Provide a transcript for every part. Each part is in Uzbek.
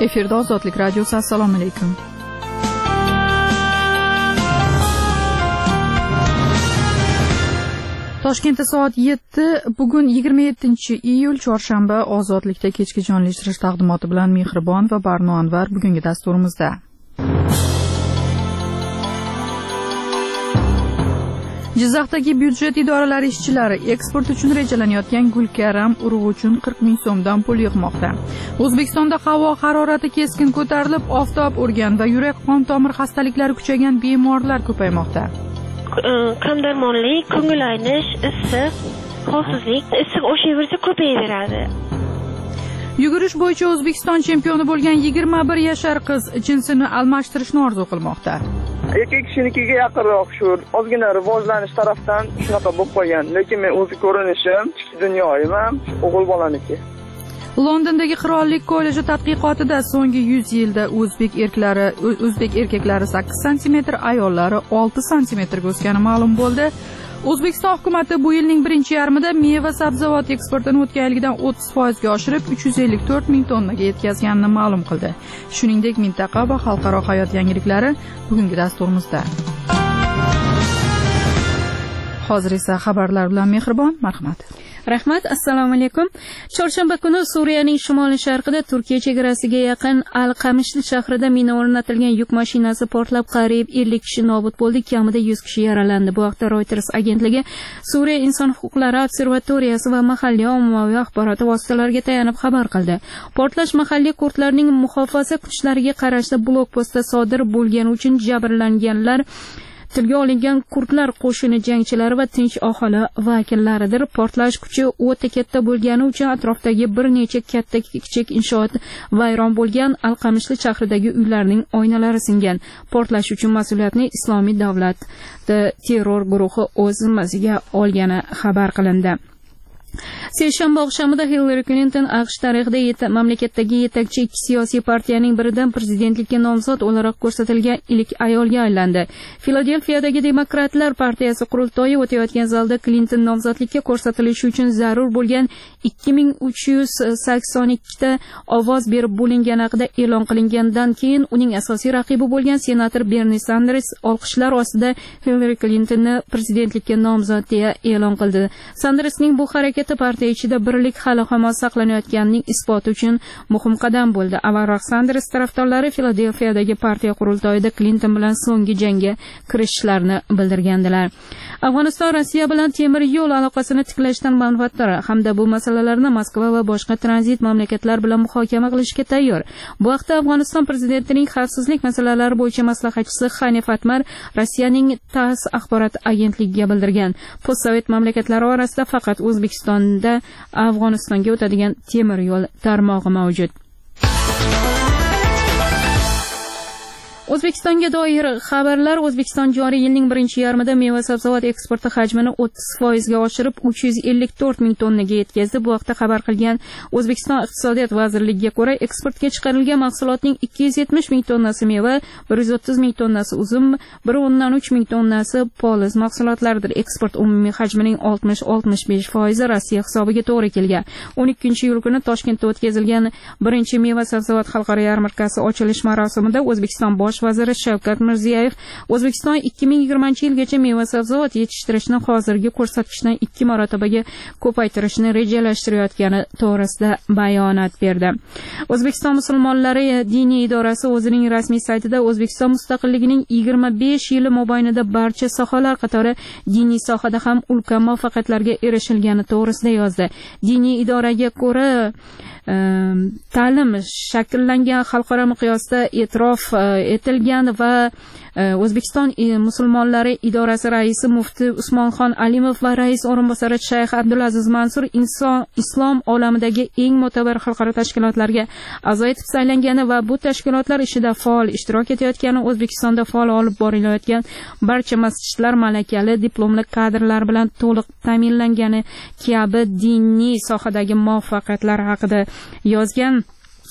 Efirda Ozodlik radiosi. Assalomu alaykum. Toshkentda soat 7, bugun 27-iyul chorshanba. Ozodlikda kechki jonli eshitish taqdimoti bilan Mehribon va Barno Anvar bugungi dasturimizda. Jizzaxdagi byudjet idoralari ishchilari eksport uchun rejalanayotgan gulkaram urug'i uchun 40 ming so'mdan pul yig'moqda. O'zbekistonda havo harorati keskin ko'tarilib, oftob urgan va yurak-qon tomir xastaliklari kuchaygan bemorlar ko'paymoqda. Qon darmonlik, ko'ngil aynish, issiq, holsizlik, issiq o'shaversa ko'payaveradi. Yugurish bo'yicha O'zbekiston chempioni bo'lgan 21 yashar qiz jinsini almashtirishni orzu qilmoqda. Erkak kishinikiga yaqinroq shu ozgina rivojlanish tarafdan shunaqa bo'lib qolgan, lekin men o'zi ko'rinishim, dunyoyim ham o'g'il bolaniki. Londondagi Qirollik kolleji tadqiqotida so'nggi 100 yilda o'zbek erkaklari 8 sm, ayollari 6 sm ga o'sgani ma'lum bo'ldi. O'zbekiston hukumatı bu yilning birinchi yarmida meva sabzavot eksportini o'tgan yilgidan 30% ga oshirib 354 ming tonnaga yetkazganini ma'lum qildi. Shuningdek, mintaqa va xalqaro hayot yangiliklari bugungi dasturimizda. Hozir esa xabarlar bilan Mehribon, marhamat. Rahmat, assalomu alaykum. Chorshanba kuni Suriyaning shimoli-sharqida Turkiya chegarasiga yaqin Al-Qamishli shahrida mina o'rnatilgan yuk mashinasi portlab, qariyb 50 kishi nobud bo'ldi, kamida 100 kishi yaralandi. Bu haqda Reuters agentligi Suriya inson huquqlari observatoriyasi va mahalliy ommaviy axborot vositalariga tayanib xabar qildi. Portlash mahalliy kurdlarning muhofaza kuchlariga qarashli blokpostda sodir bo'lgani uchun jabrlanganlar tilga olingan kurdlar qo'shini jangchilari va tinch aholi vakillaridir. Portlash kuchi o'ta katta bo'lgani uchun atrofdagi bir necha katta kichik inshoot vayron bo'lgan. Al-Qamishli shahridagi uylarning oynalari singan. Portlash uchun mas'uliyatni Islomiy davlat terror guruhi o'z zimmasiga olgani xabar qilindi. Seshanba oqshomida Hillary Clinton AQSh tarixida mamlakatdagi yetakchi ikki siyosiy partiyaning biridan prezidentlikka nomzod o'laroq ko'rsatilgan ilk ayolga aylandi. Filadelfiyadagi Demokratlar partiyasi qurultoyi o'tayotgan zalda Clinton nomzodlikka ko'rsatilishi uchun zarur bo'lgan 2382 ta ovoz berib bo'lingani haqida e'lon qilingandan keyin uning asosiy raqibi bo'lgan senator Bernie Sanders olqishlar ostida Hillary Clintonni prezidentlikka nomzod deya e'lon qildi. Sandersning bu harakati partiya ichida birlik hali hamon saqlanayotganining isboti uchun muhim qadam bo'ldi. Avvalroq Sanders tarafdorlari Filadelfiyadagi partiya qurultoyida Clinton bilan so'nggi jangga kirishishlarini bildirgandilar. Afg'oniston Rossiya bilan temir yo'l aloqasini tiklashdan manfaatdor hamda bu masalalarni Moskva va boshqa tranzit mamlakatlar bilan muhokama qilishga tayyor. Bu haqda Afg'oniston prezidentining xavfsizlik masalalari bo'yicha maslahatchisi Hanif Atmar Rossiyaning TASS axborot agentligiga bildirgan. Postsovet mamlakatlari orasida faqat O'zbekistonda Afg'onistonga o'tadigan temir yo'l tarmog'i mavjud. O'zbekistonga doir xabarlar. O'zbekiston joriy yilning birinchi yarmida meva sabzavot eksporti hajmini 30% ga oshirib 354 ming tonnaga yetkazdi. Bu haqda xabar qilgan O'zbekiston Iqtisodiyot vazirligiga ko'ra, eksportga chiqarilgan mahsulotning 270 ming tonnasi meva, 130 ming tonnasi uzum, 1.3 ming tonnasi poliz mahsulotlaridir. Eksport umumiy hajmining 60-65% Rossiya hisobiga to'g'ri kelgan. 12-iyul kuni Toshkentda o'tkazilgan birinchi meva sabzavot xalqaro yarmarkasi ochilish marosimida O'zbekiston bosh vaziri Shavkat Mirziyoyev O'zbekiston 2020-yilgacha meva sabzavot yetishtirishni hozirgi ko'rsatkichdan 2 marotabaga ko'paytirishni rejalashtirayotgani to'g'risida bayonot berdi. O'zbekiston musulmonlari diniy idorasi o'zining rasmiy saytida O'zbekiston mustaqilligining 25 yili mobaynida barcha sohalar qatori diniy sohada ham ulkan muvaffaqiyatlarga erishilgani to'g'risida yozdi. Diniy idoraga ko'ra ta'lim shakllangan, xalqaro miqyosda e'tirof etilgan va O'zbekiston musulmonlari idorasi raisi mufti Usmonxon Alimov va rais o'rinbosari Shayx Abdulaziz Mansur islom olamidagi eng mo'tabar xalqaro tashkilotlarga a'zo etib saylangani va bu tashkilotlar ishida faol ishtirok etayotgani, O'zbekistonda faol olib borilayotgan barcha masjidlar malakali diplomli kadrlar bilan to'liq ta'minlangani kabi diniy sohadagi muvaffaqiyatlar haqida yozgan.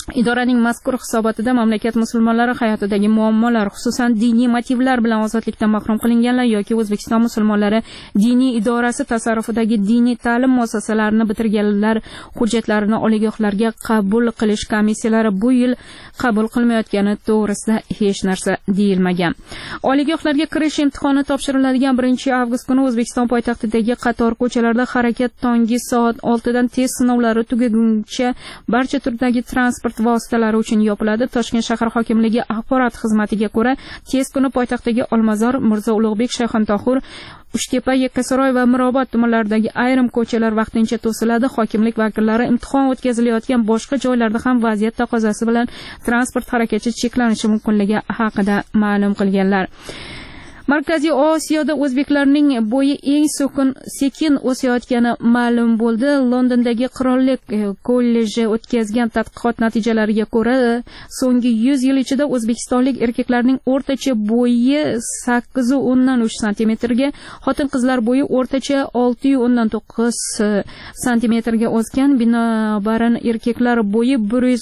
Idoraning mazkur hisobotida mamlakat musulmonlari hayotidagi muammolar, xususan diniy motivlar bilan ozodlikdan mahrum qilinganlar yoki O'zbekiston musulmonlari diniy idorasi tasarrufidagi diniy ta'lim muassasalarini bitirganlar hujjatlarini oliygohlarga qabul qilish komissiyalari bu yil qabul qilmayotgani to'g'risida hech narsa deyilmagan. Oliygohlarga kirish imtihoni topshiriladigan 1-avgust kuni O'zbekiston poytaxtidagi qator ko'chalarda harakat tongi soat 6 dan test sinovlari tugaguncha barcha turdagi transport vositalari uchun yopiladi. Toshkent shahar hokimligi axborot xizmatiga ko'ra, test kuni poytaxtdagi Olmazor, Mirzo Ulug'bek, Shayxontohur, Uchtepa, Yakkasaroy va Mirobod tumanlaridagi ayrim ko'chalar vaqtincha to'siladi. Hokimlik vakillari imtihon o'tkazilayotgan boshqa joylarda ham vaziyat taqozosi bilan transport harakati cheklanishi mumkinligi haqida ma'lum qilganlar. Markaziy Osiyoda o'zbeklarning bo'yi eng sekin o'sayotgani ma'lum bo'ldi. Londondagi Qirollik kolleji o'tkazgan tadqiqot natijalariga ko'ra, so'nggi 100 yil ichida o'zbekistonlik erkaklarning o'rtacha bo'yi 8,3 cm ga, xotin-qizlar bo'yi o'rtacha 6,9 cm ga o'sgan. Binobarin erkaklar bo'yi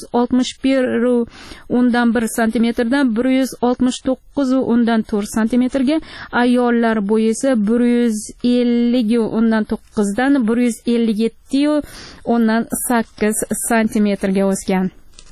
161,1 cm dan 169,4 cm ga, ayollar bo'yi esa 150,9 dan 157,8 cm ga o'sgan.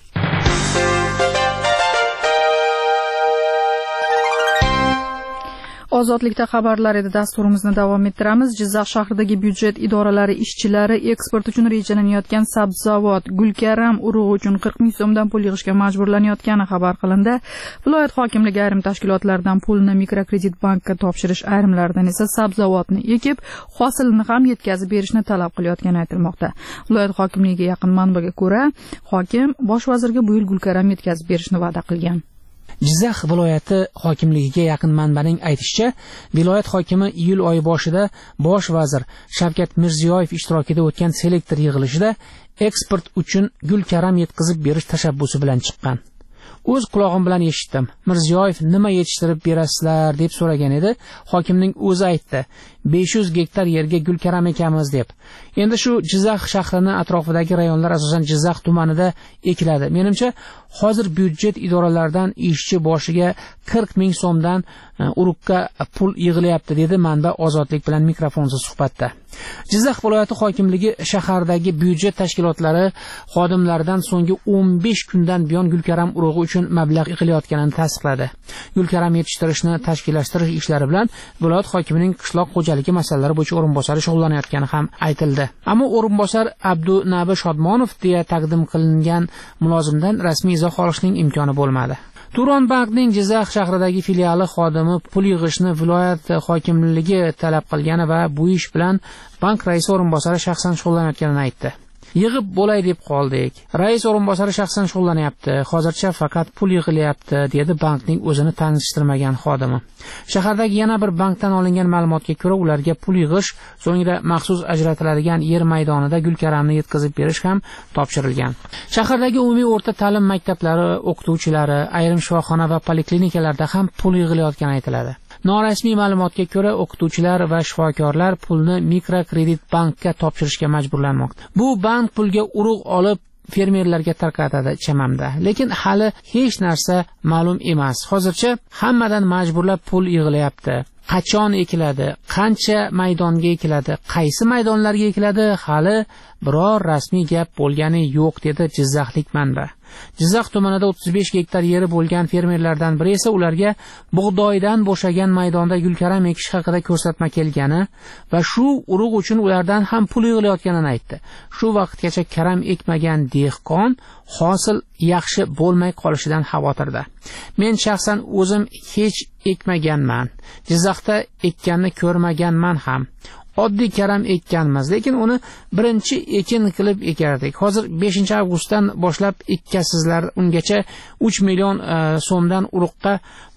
Ozodlikda xabarlar edi. Dasturimizni davom ettiramiz. Jizzax shahridagi byudjet idoralari ishchilari eksport uchun rejalanayotgan sabzavot Gulkaram urug'i uchun 40 ming so'mdan pul yig'ishga majburlanayotgani xabar qilindi. Viloyat hokimligi ayrim tashkilotlardan pulni mikrokredit bankka topshirish, ayrimlardan esa sabzavotni ekib, hosilni ham yetkazib berishni talab qilayotgani aytilmoqda. Viloyat hokimligiga yaqin manbaga ko'ra, hokim bosh vazirga bu yil Gulkaram yetkazib berishni va'da qilgan. Jizzax viloyati hokimligiga yaqin manbaning aytishicha, viloyat hokimi iyul oyi boshida bosh vazir Shavkat Mirziyoyev ishtirokida o'tgan selektor yig'ilishida eksport uchun Gulkaram yetkazib berish tashabbusi bilan chiqqan. O'z quloqim bilan eshitdim. Mirziyoyev nima yetishtirib berasizlar deb so'ragan edi. Hokimning o'zi aytdi, 500 gektar yerga Gulkaram ekamiz deb. Endi shu Jizzax shahrining atrofidagi rayonlar asosan Jizzax tumanida ekiladi. Menimcha, hozir byudjet idoralaridan ishchi boshiga 40 ming so'mdan urug'ga pul yig'ilyapti, dedi manba Ozodlik bilan mikrofonsiz suhbatda. Jizzax viloyati hokimligi shahardagi byudjet tashkilotlari xodimlaridan so'nggi 15 kundan buyon Gulkaram urug'i uchun mablag' yig'ilayotganini tasdiqladi. Gulkaram yetishtirishni tashkillashtirish ishlari bilan viloyat hokimining qishloq xo'jaligi masalalari bo'yicha o'rinbosari shug'ullanayotgani ham aytildi. Ammo o'rinbosar Abdunabi Shodmonov deya taqdim qilingan mulozimdan rasmiy izoh olishning imkoni bo'lmadi. Turon bankning Jizzax shahridagi filiali xodimi pul yig'ishni viloyat hokimligi talab qilgani va bu ish bilan bank raisi o'rinbosari shaxsan shug'ullanayotganini aytdi. Yig'ib bo'lay deb qoldik. Rais o'rinbosari shaxsan shug'ullanyapti. Hozircha faqat pul yig'ilyapti, dedi bankning o'zini tanishtirmagan xodimi. Shahardagi yana bir bankdan olingan ma'lumotga ko'ra, ularga pul yig'ish, so'ngra maxsus ajratiladigan yer maydonida Gulkaramni yetkazib berish ham topshirilgan. Shahardagi umumiy o'rta ta'lim maktablari o'qituvchilari, ayrim shifoxona va poliklinikalarda ham pul yig'ilayotgani aytiladi. Norasmiy ma'lumotga ko'ra, o'qituvchilar va shifokorlar pulni mikrokredit bankka topshirishga majburlanmoqda. Bu bank pulga urug' olib fermerlarga tarqatadi chamamda. Lekin hali hech narsa ma'lum emas. Hozircha hammadan majburlab pul yig'ilyapti. Qachon ekiladi, qancha maydonga ekiladi, qaysi maydonlarga ekiladi, hali biror rasmiy gap bo'lgani yo'q, dedi jizzaxlik manba. Jizzax tumanida 35 gektar yeri bo'lgan fermerlardan biri esa ularga bug'doydan bo'shagan maydonda Gulkaram ekish haqida ko'rsatma kelgani va shu urug' uchun ulardan ham pul yig'ilayotganini aytdi. Shu vaqtgacha karam ekmagan dehqon hosil yaxshi bo'lmay qolishidan xavotirda. Men shaxsan o'zim hech ekmaganman. Jizzaxda ekkanni ko'rmaganman ham. Oddiy karam ekkanmiz, lekin uni birinchi ekin qilib ekardik. Hozir 5-avgustdan boshlab ekkasizlar, ungacha 3 million so'mdan urug'ga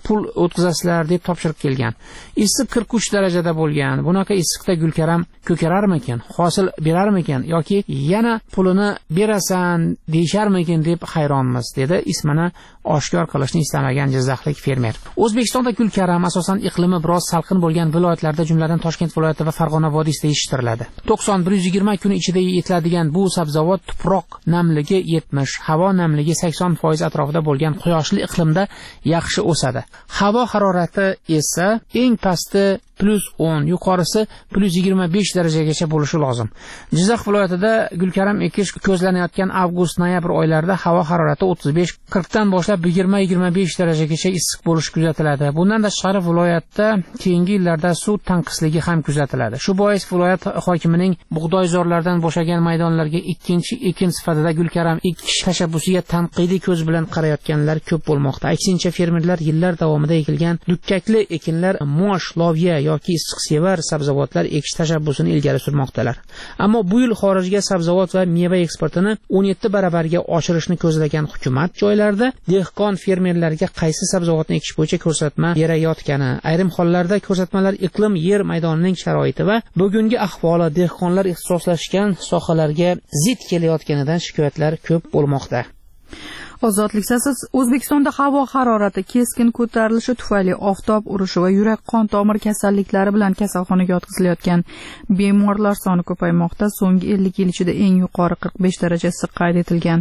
pul o'tkazasizlar deb topshiriq kelgan. Issiq 43 darajada bo'lgan. Bunaqa issiqda Gulkaram ko'kararmikin, hosil berarmikin yoki yana pulini berasan deyisharmikin deb hayronmiz, dedi ismini oshkor qilishni istamagan jizzaxlik fermer. O'zbekistonda Gulkaram asosan iqlimi biroz salqin bo'lgan viloyatlarda, jumladan Toshkent viloyati va Farg'ona vodiysida yetishtiriladi. 90-120 kun ichida yetiladigan bu sabzavot tuproq namligi 70, havo namligi 80% atrofida bo'lgan quyoshli iqlimda yaxshi o'sadi. Havo harorati esa eng pasti +10, yuqorisi +25 darajagacha bo'lishi lozim. Jizzax viloyatida Gulkaram ekish ko'zlanayotgan avgust-noyabr oylarida havo harorati 35-40 dan boshlab 20-25 darajagacha issiq bo'lishi kuzatiladi. Bundan tashqari viloyatda keyingi yillarda suv tanqisligi ham kuzatiladi. Shu bois viloyat hokimining bug'doyzorlardan bo'shagan maydonlarga ikkinchi ekin sifatida Gulkaram ekish tashabbusiga tanqidiy ko'z bilan qarayotganlar ko'p bo'lmoqda. Aksincha fermerlar yillar davomida ekilgan dukkakli ekinlar, mosh, loviya yoki issiqsevar sabzavotlar ekish tashabbusini ilgari surmoqdalar. Ammo bu yil xorijga sabzavot va meva eksportini 17 baravarga oshirishni ko'zlagan hukumat joylarda dehqon fermerlarga qaysi sabzavotni ekish bo'yicha ko'rsatma berayotgani, ayrim hollarda ko'rsatmalar iqlim, yer maydonining sharoiti va bugungi ahvoli dehqonlar ixtisoslashgan sohalarga zid kelayotganidan shikoyatlar ko'p bo'lmoqda. Ozodlik siz O'zbekistonda havo harorati keskin ko'tarilishi tufayli oftob urishi va yurak-qon tomir kasalliklari bilan kasalxonaga yotqizilayotgan bemorlar soni ko'paymoqda. So'nggi 50 yil ichida eng yuqori 45 daraja issiq qayd etilgan.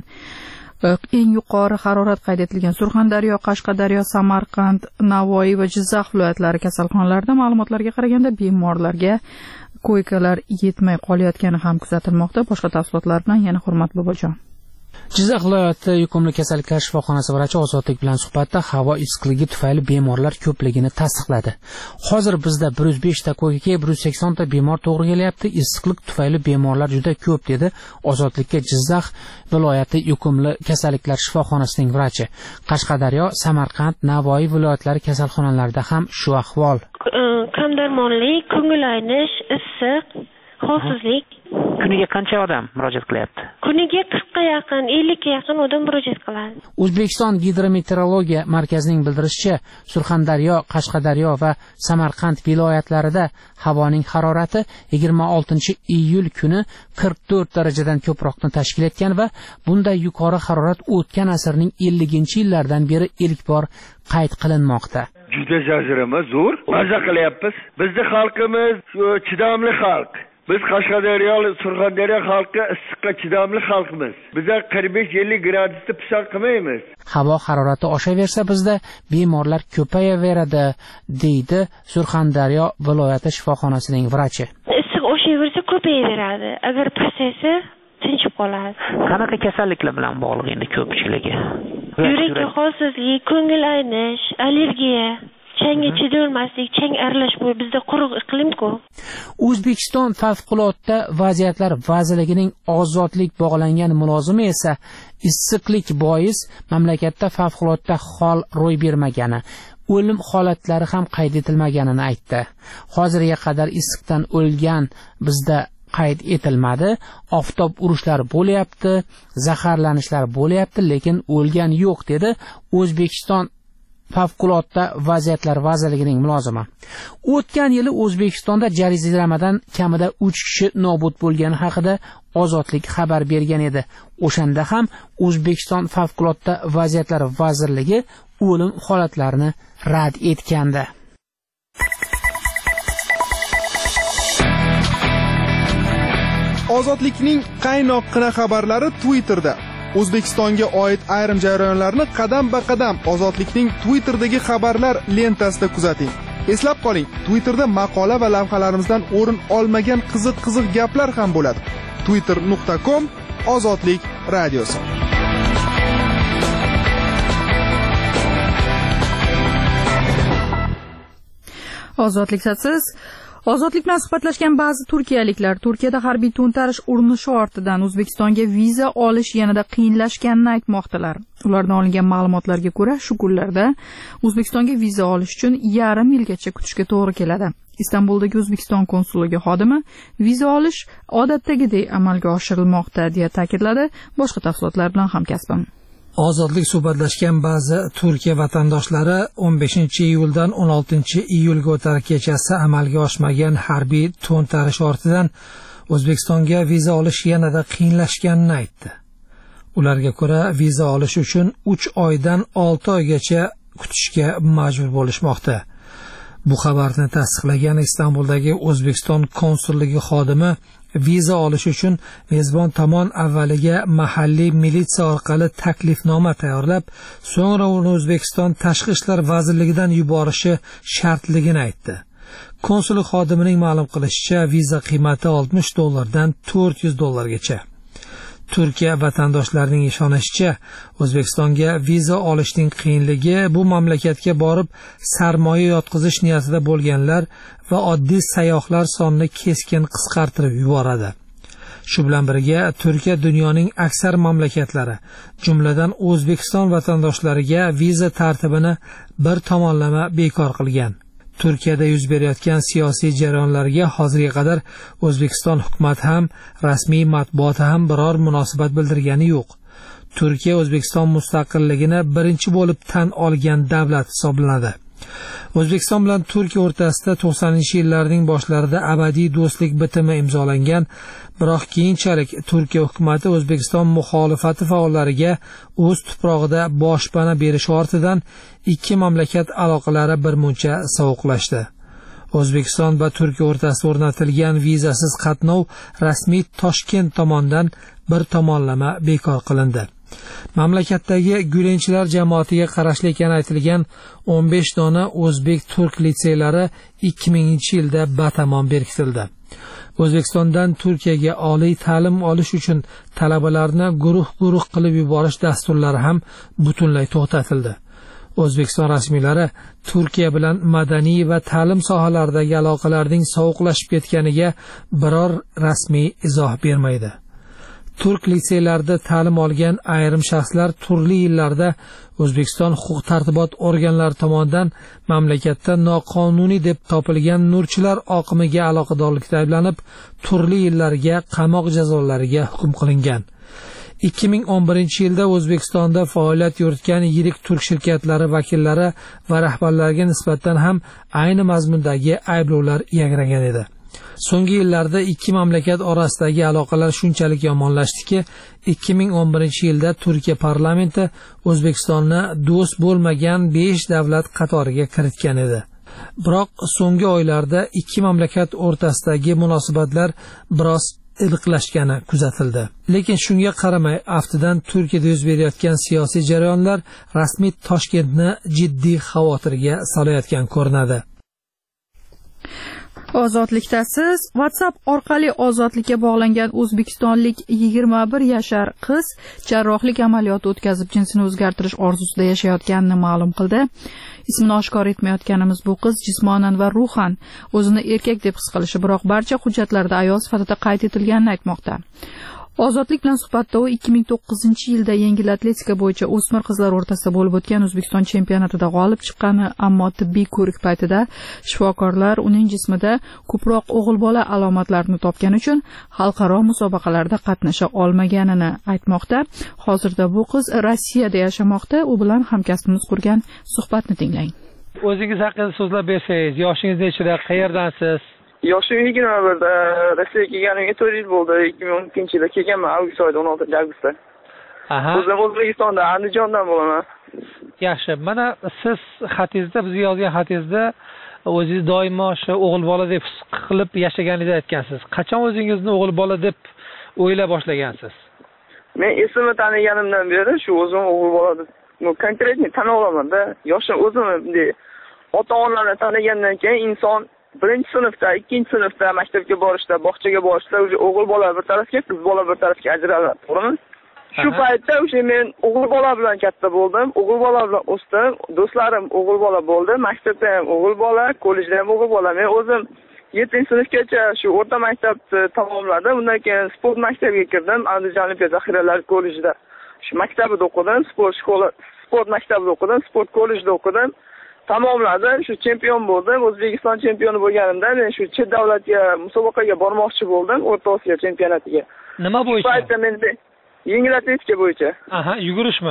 Eng yuqori harorat qayd etilgan Surxondaryo, Qashqadaryo, Samarqand, Navoiy va Jizzax viloyatlari kasalxonalarida ma'lumotlarga qaraganda bemorlarga koykalar yetmay qolayotgani ham kuzatilmoqda. Boshqa tafsilotlar bilan yana Hurmat Bobojon. Jizzax viloyati yuqumli kasalliklar shifoxonasi vrachi Ozodlik bilan suhbatda havo issiqligi tufayli bemorlar ko'pligini tasdiqladi. Hozir bizda 105 ta koykaga 180 ta bemor to'g'ri kelyapti. Issiqlik tufayli bemorlar juda ko'p, dedi Ozodlikka Jizzax viloyati yuqumli kasalliklar shifoxonasining vrachi. Qashqadaryo, Samarqand, Navoiy viloyatlari kasalxonalarida ham shu ahvol. Kamdarmonlik, ko'ngil aynish, issiq, holsizlik. Kuniga qancha odam murojaat qilyapti? Kuniga 40 ga yaqin, 50 ga yaqin odam murojaat qiladi. O'zbekiston gidrometeorologiya markazining bildirishicha, Surxondaryo, Qashqadaryo va Samarqand viloyatlarida havoning harorati 26-iyul kuni 44 darajadan ko'proqni tashkil etgan va bunday yuqori harorat o'tgan asrning 50-yillardan beri ilk bor qayd qilinmoqda. Juda jazirama zo'r. Maza qilyapmiz. Bizning xalqimiz chidamli xalq. Biz Qashqadaryo, Surxondaryo xalqi issiqqa chidamli xalqmiz. Bizlar 45-50 gradusda pisand qilmaymiz. Havo harorati oshaversa bizda bemorlar ko'payaveradi, deydi Surxondaryo viloyati shifoxonasining vrachi. Issiq oshaversa ko'payaveradi. Agar pasaysa tinchib qoladi. Qanaqa kasalliklar bilan bog'liq endi ko'pchiligi? Yurakka holsizlik, ko'ngil aynish, allergiya. Changga chidolmaslik, chang aralash bo'yi bizda quruq iqlim-ku. O'zbekiston favqulodda vaziyatlar vazirligining ozodlik bog'langan mulozimi esa issiqlik bois mamlakatda favqulodda hol ro'y bermagani, o'lim holatlari ham qayd etilmaganini aytdi. Hozirga qadar issiqdan o'lgan bizda qayd etilmadi. Oftob urishlar bo'lyapti, zaharlanishlar bo'lyapti, lekin o'lgan yo'q, dedi O'zbekiston favqulodda vaziyatlar vazirligining mulozimi. O'tgan yili O'zbekistonda jaziramadan kamida 3 kishi nobud bo'lgani haqida Ozodlik xabar bergan edi. O'shanda ham O'zbekiston favqulodda vaziyatlar vazirligi o'lim holatlarini rad etgandi. Ozodlikning qaynoqqina xabarlari Twitterda. O'zbekistonga oid ayrim jarayonlarni qadam-ba-qadam Ozodlikning Twitter'dagi xabarlar lentasida kuzating. Eslab qoling, Twitterda maqola va lavhalarimizdan o'rin olmagan qiziq gaplar ham bo'ladi. twitter.com Ozodlik radiosi. Ozodlik siz Ozodlik bilan suhbatlashgan ba'zi turkiyaliklar Turkiyada harbiy to'ntarish urinishi ortidan O'zbekistonga viza olish yanada qiyinlashganini aytmoqdalar. Ulardan olingan ma'lumotlarga ko'ra, shu kunlarda O'zbekistonga viza olish uchun yarim yilgacha kutishga to'g'ri keladi. Istanbuldagi O'zbekiston konsulligi xodimi viza olish odatdagidek amalga oshirilmoqda deya ta'kidladi. Boshqa tafsilotlar bilan hamkasbim. Ozodlik suhbatlashgan ba'zi Turkiya vatandoshlari 15-iyuldan 16-iyulga o'tar kechasi amalga oshmagan harbiy to'ntarish ortidan O'zbekistonga viza olish yanada qiyinlashganini aytdi. Ularga ko'ra, viza olish uchun 3 oydan 6 oygacha kutishga majbur bo'lishmoqda. Bu xabarni tasdiqlagan Istanbuldagi O'zbekiston konsulligi xodimi viza olish uchun mezbon tomon avvaliga mahalliy militsiya orqali taklifnoma tayyorlab, so'ngra uni O'zbekiston Tashqi ishlar vazirligidan yuborishi shartligini aytdi. Konsullik xodimining ma'lum qilishicha, viza qiymati $60 dan $400gacha. Turkiya vatandoshlarining ishonishicha, O'zbekistonga viza olishning qiyinligi bu mamlakatga borib sarmoya yotqizish niyatida bo'lganlar va oddiy sayyohlar sonini keskin qisqartirib yuboradi. Shu bilan birga Turkiya dunyoning aksar mamlakatlari, jumladan O'zbekiston vatandoshlariga viza tartibini bir tomonlama bekor qilgan. Turkiyada yuz berayotgan siyosiy jarayonlarga hozirga qadar O'zbekiston hukumati ham, rasmiy matbuoti ham biror munosabat bildirgani yo'q. Turkiya O'zbekiston mustaqilligini birinchi bo'lib tan olgan davlat hisoblanadi. O'zbekiston bilan Turkiya o'rtasida 90-yillarning boshlarida abadiy do'stlik bitimi imzolangan, biroq keyinchalik Turkiya hukumati O'zbekiston muxolifati faollariga o'z tuprog'ida boshpana berish ortidan ikki mamlakat aloqalari birmuncha sovuqlashdi. O'zbekiston va Turkiya o'rtasida o'rnatilgan vizasiz qatnov rasmiy Toshkent tomonidan bir tomonlama bekor qilindi. Mamlakatdagi Gulenchilar jamoatiga qarashli ekani aytilgan 15 dona o'zbek-turk litseylari 2000-yilda batamom berkitildi. O'zbekistondan Turkiyaga oliy ta'lim olish uchun talabalarni guruh qilib yuborish dasturlari ham butunlay to'xtatildi. O'zbekiston rasmiylari Turkiya bilan madaniy va ta'lim sohalaridagi aloqalarning sovuqlashib ketganiga biror rasmiy izoh bermaydi. Turk litseylarida ta'lim olgan ayrim shaxslar turli yillarda O'zbekiston huquq-tartibot organlari tomonidan mamlakatda noqonuniy deb topilgan nurchilar oqimiga aloqadorlikda ayblanib, turli yillarga qamoq jazolariga hukm qilingan. 2011-yilda O'zbekistonda faoliyat yuritgan yirik turk shirkatlari vakillari va rahbarlariga nisbatan ham ayni mazmundagi ayblovlar yangragan edi. So'nggi yillarda ikki mamlakat orasidagi aloqalar shunchalik yomonlashdiki, 2011-yilda Turkiya parlamenti O'zbekistonni do'st bo'lmagan 5 davlat qatoriga kiritgan edi. Biroq so'nggi oylarda ikki mamlakat o'rtasidagi munosabatlar biroz iliqlashgani kuzatildi. Lekin shunga qaramay, aftidan Turkiyada yuz berayotgan siyosiy jarayonlar rasmiy Toshkentni jiddiy xavotirga solayotgan ko'rinadi. Ozodlikdasiz. WhatsApp orqali ozodlikka bog'langan o'zbekistonlik 21 yashar qiz jarrohlik amaliyoti o'tkazib jinsini o'zgartirish orzusida yashayotganini ma'lum qildi. Ismini oshkor etmayotganimiz bu qiz jismonan va ruhan o'zini erkak deb his qilishi, biroq barcha hujjatlarda ayol sifatida qayd etilganini aytmoqda. Ozodlik bilan suhbatda u 2009-yilda yengil atletika bo'yicha o'smir qizlar o'rtasida bo'lib o'tgan O'zbekiston chempionatida g'olib chiqqani, ammo tibbiy ko'rik paytida shifokorlar uning jismida ko'proq o'g'il bola alomatlarini topgani uchun xalqaro musobaqalarda qatnasha olmaganini aytmoqda. Hozirda bu qiz Rossiyada yashamoqda. U bilan hamkasbimiz qurgan suhbatni tinglang. O'zingiz haqida so'zlab bersangiz, yoshingiz nechida, qayerdansiz? Yoshim 21da, Rossiyaga kelganimga 4 yil bo'ldi. 2012-yilda kelganman, avgust oyida, 16-avgustda. O'zim O'zbekistonda, Andijondan bo'laman. Yaxshi. Mana siz xatingizda, bizga yozgan xatingizda o'zingiz doimo o'sha o'g'il bola deb his qilib yashaganingizni aytgansiz. Qachon o'zingizni o'g'il bola deb o'yla boshlagansiz? Men esimni taniganimdan beri shu o'zim o'g'il bola deb konkretni tan olaman-da. Yoshim o'zim bunday ota-onalarni tanigandan keyin inson birinchi sinfda, ikkinchi sinfda maktabga borishda, bog'chaga borishda o'g'il bola bir tarafga, qiz bola bir tarafga ajraladi, to'g'rimi? Shu paytda o'sha men o'g'il bola bilan katta bo'ldim, o'g'il bola bilan o'sdim, do'stlarim o'g'il bola bo'ldi, maktabda ham o'g'il bola, kollejda ham o'g'il bola. Men o'zim 7-sinfgacha shu o'rta maktabni tamomladim. Undan keyin sport maktabiga kirdim, Andijon Olimpiya zaxiralari kollejida. Shu maktabda o'qidim, sport maktabida o'qidim, sport kollejida o'qidim. Tamomladim, shu chempion bo'ldim. O'zbekiston chempioni bo'lganimda men shu chet davlatga musobaqaga bormoqchi bo'ldim, O'rta Osiyo chempionatiga. Nima bo'yicha? Shu paytda men yengil atletika bo'yicha. Yugurishmi?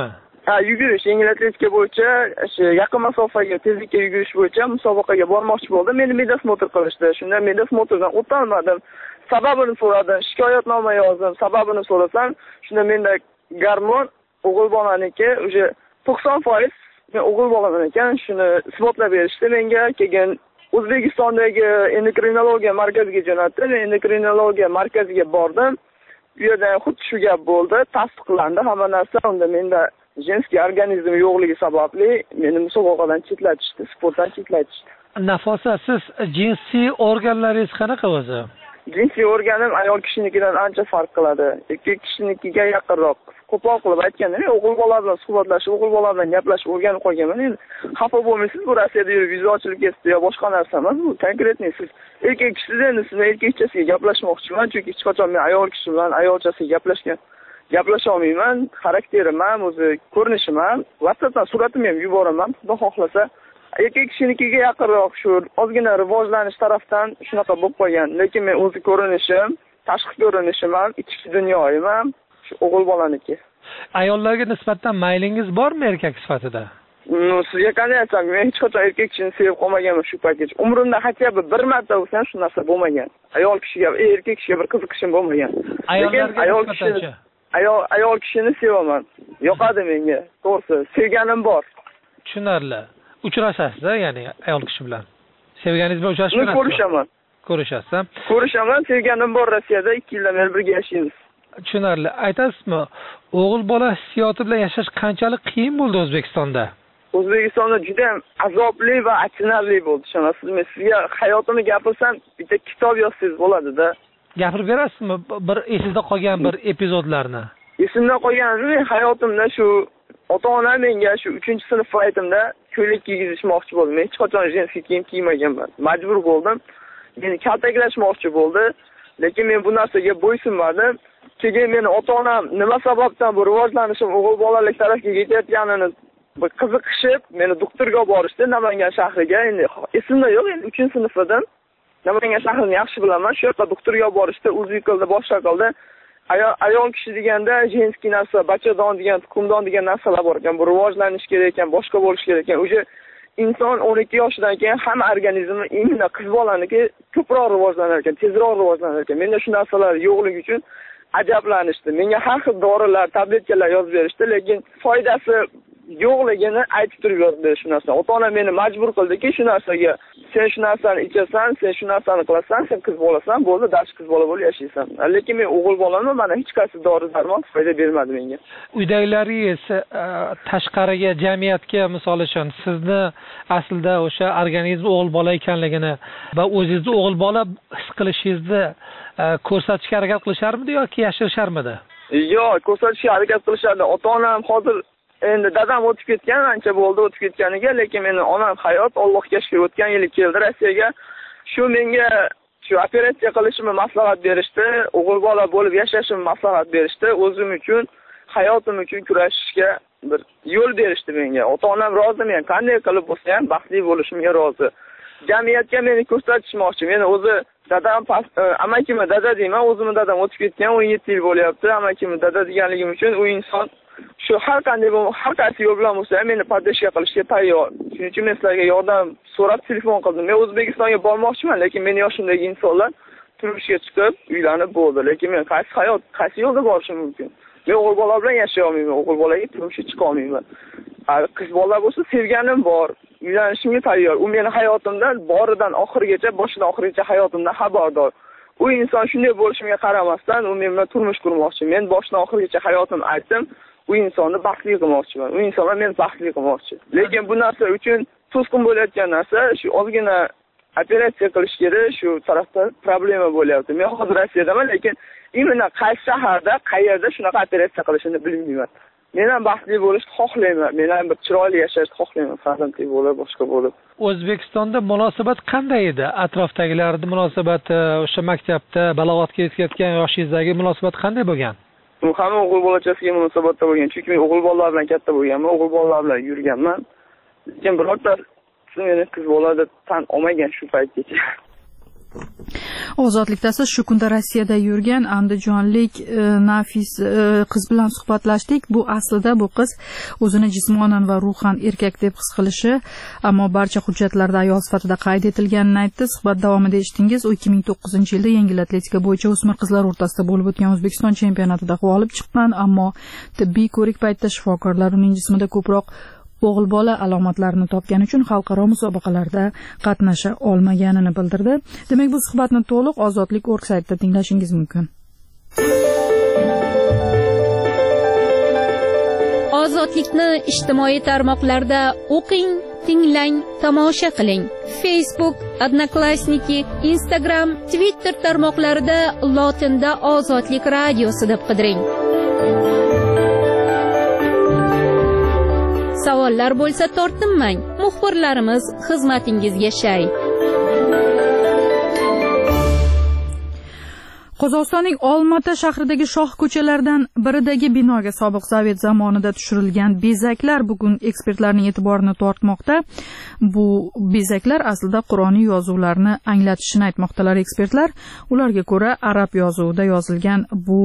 Yugurish, yengil atletika bo'yicha yaqin masofaga tezlikka yugurish bo'yicha musobaqaga bormoqchi bo'ldim. Meni medosmotr qilishdi. Shunda medosmotrdan o'tolmadim. Sababini so'radim, shikoyatnoma yozdim. Sababini so'rasam, shunda menda gormon o'g'il bolaniki o'sha 90% men o'g'il bolaman ekan, shuni isbotlab berishdi menga. Keyin O'zbekistondagi endokrinologiya markaziga jo'natdi. Men endokrinologiya markaziga bordim. Bu yerda xuddi shu gap bo'ldi, tasdiqlandi hamma narsa. Unda menda jinsiy organizm yo'qligi sababli meni musobaqadan chetlatishdi, sportdan chetlatishdi. Nafosa, siz jinsiy organlaringiz qanaqa o'zi? Jinsiy organim ayol kishinikidan ancha farq qiladi. Erkak kishinikiga yaqinroq. Qo'pol qilib aytganda, men o'g'il bola bilan suhbatlashib, o'g'il bola bilan gaplashib o'rganib qolganman. Endi xafa bo'lmaysiz, bu Rossiyada yurib vizualchilik kesdi yo boshqa narsa emas, bu konkretniy siz erkak kishisiz, endi siz erkakchasiga gaplashmoqchiman, chunki hech qachon men ayol kishi bilan ayolchasiga gaplasha olmayman. Xarakterim ham, o'zi ko'rinishim ham, WhatsAppdan suratimni ham yuboraman, xudo xohlasa. Erkak kishinikiga yaqinroq shu ozgina rivojlanish tarafdan shunaqa bo'lib qolgan. Lekin men o'zi ko'rinishim, tashqi ko'rinishim ham, ichki dunyoyim ham shu o'g'il bolaniki. Ayollarga nisbatan maylingiz bormi erkak sifatida? Sizga qanday aytsam, men hech qachon erkak kishini sevib qolmaganman shu paytgacha. Umrimda hatto bir marta bo'lsa ham shu narsa bo'lmagan. Ayol kishiga, erkak kishiga bir qiziqishim bo'lmagan. Lekin ayol kishini sevaman. Yoqadi menga. To'g'risi, sevganim bor. Tushunarli. Uchrashasiz, ya'ni ayol kishi bilan. Sevganingiz bilan uchrashmaysiz? Ko'rishaman. Ko'rishasiz. Ko'rishaman, sevganim bor Rossiyada 2 yildan beri birga yashaymiz. Tushunarli. Aytasizmi, o'g'il bola hissiyoti bilan yashash qanchalik qiyin bo'ldi O'zbekistonda? O'zbekistonda juda ham azobli va achinarli bo'ldi, tushunasizmi? Men sizga hayotimni gapirsam, bitta kitob yozsangiz bo'ladi-da. Gapirib berasizmi bir esingizda qolgan bir epizodlarni? Esimda qolgani hayotimda shu ota-onam menga shu 3-sinf paytimda ko'ylak kiygizishmoqchi bo'ldi. Men hech qachon jinsiy kiyim kiymaganman. Majbur bo'ldim. Meni kaltaklashmoqchi bo'ldi. Lekin men bu narsaga bo'ysunmadim. Keyin meni ota-onam nima sababdan bu rivojlanishim o'g'il bolalik tarafga ketayotganini qiziqishib, meni doktorga olib borishdi Namangan shahriga. Endi esimda yo'q, endi 3-sinf edim. Namangan shahrini yaxshi bilaman. Shu yerda doktorga olib borishdi, o'zi qildi, boshqa qildi. Ayol kishi deganda jinsiy narsa, bachadon degan, tuxumdon degan narsalar bor ekan. Bu rivojlanish kerak ekan, boshqa bo'lish kerak ekan. O'sha inson 12 yoshdan keyin hamma organizmi immunitet qiz bolaniki ko'proq rivojlanar ekan, tezroq rivojlanar ekan. Menda shu narsalar yo'qligi uchun ajablanishdi. Menga har xil dorilar, tabletkalar yozib berishdi, lekin foydasi yo'qligini aytib turib yozdi shu narsa. Ota-onam meni majbur qildiki, shu narsaga sen shu narsani ichasan, sen shu narsani qilasan, sen qiz bolasan, bo'ldi, dash qiz bola bo'lib yashaysan. Lekin men o'g'il bolaman, mana hech qaysi dori-darmon foyda bermadi menga. Uydagilaringiz tashqariga, jamiyatga misol uchun sizni aslida o'sha organizm o'g'il bola ekanligini va o'zingizni o'g'il bola his qilishingizni ko'rsatishga harakat qilisharmidi yoki yashirisharmidi? Yo'q, ko'rsatishga harakat qilishardi. Ota-onam hozir endi dadam o'tib ketgan, ancha bo'ldi o'tib ketganiga, lekin meni onam hayot, Allohga shukr, o'tgan yili keldi Rossiyaga. Shu menga shu operatsiya qilishimni maslahat berishdi, o'g'il bola bo'lib yashashimni maslahat berishdi, o'zim uchun, hayotim uchun kurashishga bir yo'l berishdi menga. Ota-onam rozi, men qanday qilib bo'lsa ham baxtli bo'lishimga rozi. Jamiyatga meni ko'rsatishmoqchi. Meni o'zi dadam, amakimni dada deyman, o'zimni dadam o'tib ketgan, 17 yil bo'lyapti. Amakimni dada deganligim uchun u inson shu har qanday har qaysi yo'l bilan bo'lsa ham meni podдержка qilishga tayyor. Shuning uchun men sizlarga yordam so'rab telefon qildim. Men O'zbekistonga bormoqchiman, lekin meni yoshimdagi insonlar turmushga chiqib, uylanib bo'ldi. Lekin men qaysi yo'lda borishim mumkin? Men o'g'il bola bilan yashay olmayman, o'g'il bolaga turmushga chiqa olmayman. Qiz bola bo'lsa sevganim bor, uylanishimga tayyor. U meni hayotimdan boridan oxirigacha, boshidan oxirigacha hayotimdan xabardor. U inson shunday bo'lishimga qaramasdan, u men bilan turmush qurmoqchi. Men boshidan oxirigacha hayotimni aytdim. U insonni baxtli qilmoqchiman. U insonlar meni baxtli qilmoqchi. Lekin bu narsa uchun to'sqin bo'layotgan narsa shu ozgina operatsiya qilish kerak, shu tarafda problema bo'lyapti. Men hozir Rossiyadaman, lekin imенно qaysi shaharda, qayerda shunaqa operatsiya qilishini bilmayman. Men ham baxtli bo'lishni xohlayman. Men ham bir chiroyli yashashni xohlayman, farzandli bo'lib, boshqa bo'lib. O'zbekistonda munosabat qanday edi? Atrofdagilarning munosabati, o'sha maktabda balog'atga yetayotgan yoshingizdagi munosabat qanday bo'lgan? Hamma o'g'il bolachasiga munosabatda bo'lgan. Chunki men o'g'il bolalar bilan katta bo'lganman, o'g'il bolalar bilan yurganman. Lekin birorta meni qiz bola deb tan olmagan shu paytgacha. Ozodlikda siz shu kunda Rossiyada yurgan andijonlik Nafis qiz bilan suhbatlashdik. Bu aslida bu qiz o'zini jismonan va ruhan erkak deb his qilishi, ammo barcha hujjatlarda ayol sifatida qayd etilganini aytdi. Suhbat davomida eshitdingiz, u 2009-yilda yengil atletika bo'yicha o'smir qizlar o'rtasida bo'lib o'tgan O'zbekiston chempionatida g'olib chiqqan, ammo tibbiy ko'rik paytida shifokorlar uning jismida ko'proq o'g'il bola alomatlarini topgani uchun xalqaro musobaqalarda qatnasha olmaganini bildirdi. Demak, bu suhbatni to'liq Ozodlik.org saytida tinglashingiz mumkin. Ozodlikni ijtimoiy tarmoqlarda o'qing, tinglang, tomosha qiling. Facebook, Odnoklassniki, Instagram, Twitter tarmoqlarida lotinda Ozodlik radiosi deb qidiring. Savollar bo'lsa tortinmang. Muxbirlarimiz xizmatingizga shay. Qozog'istonning Olmaota shahridagi shoh ko'chalaridan biridagi binoga sobiq sovet zamonida tushirilgan bezaklar bugun ekspertlarning e'tiborini tortmoqda. Bu bezaklar aslida Qur'oniy yozuvlarni anglatishini aytmoqdalar ekspertlar. Ularga ko'ra, arab yozuvida yozilgan bu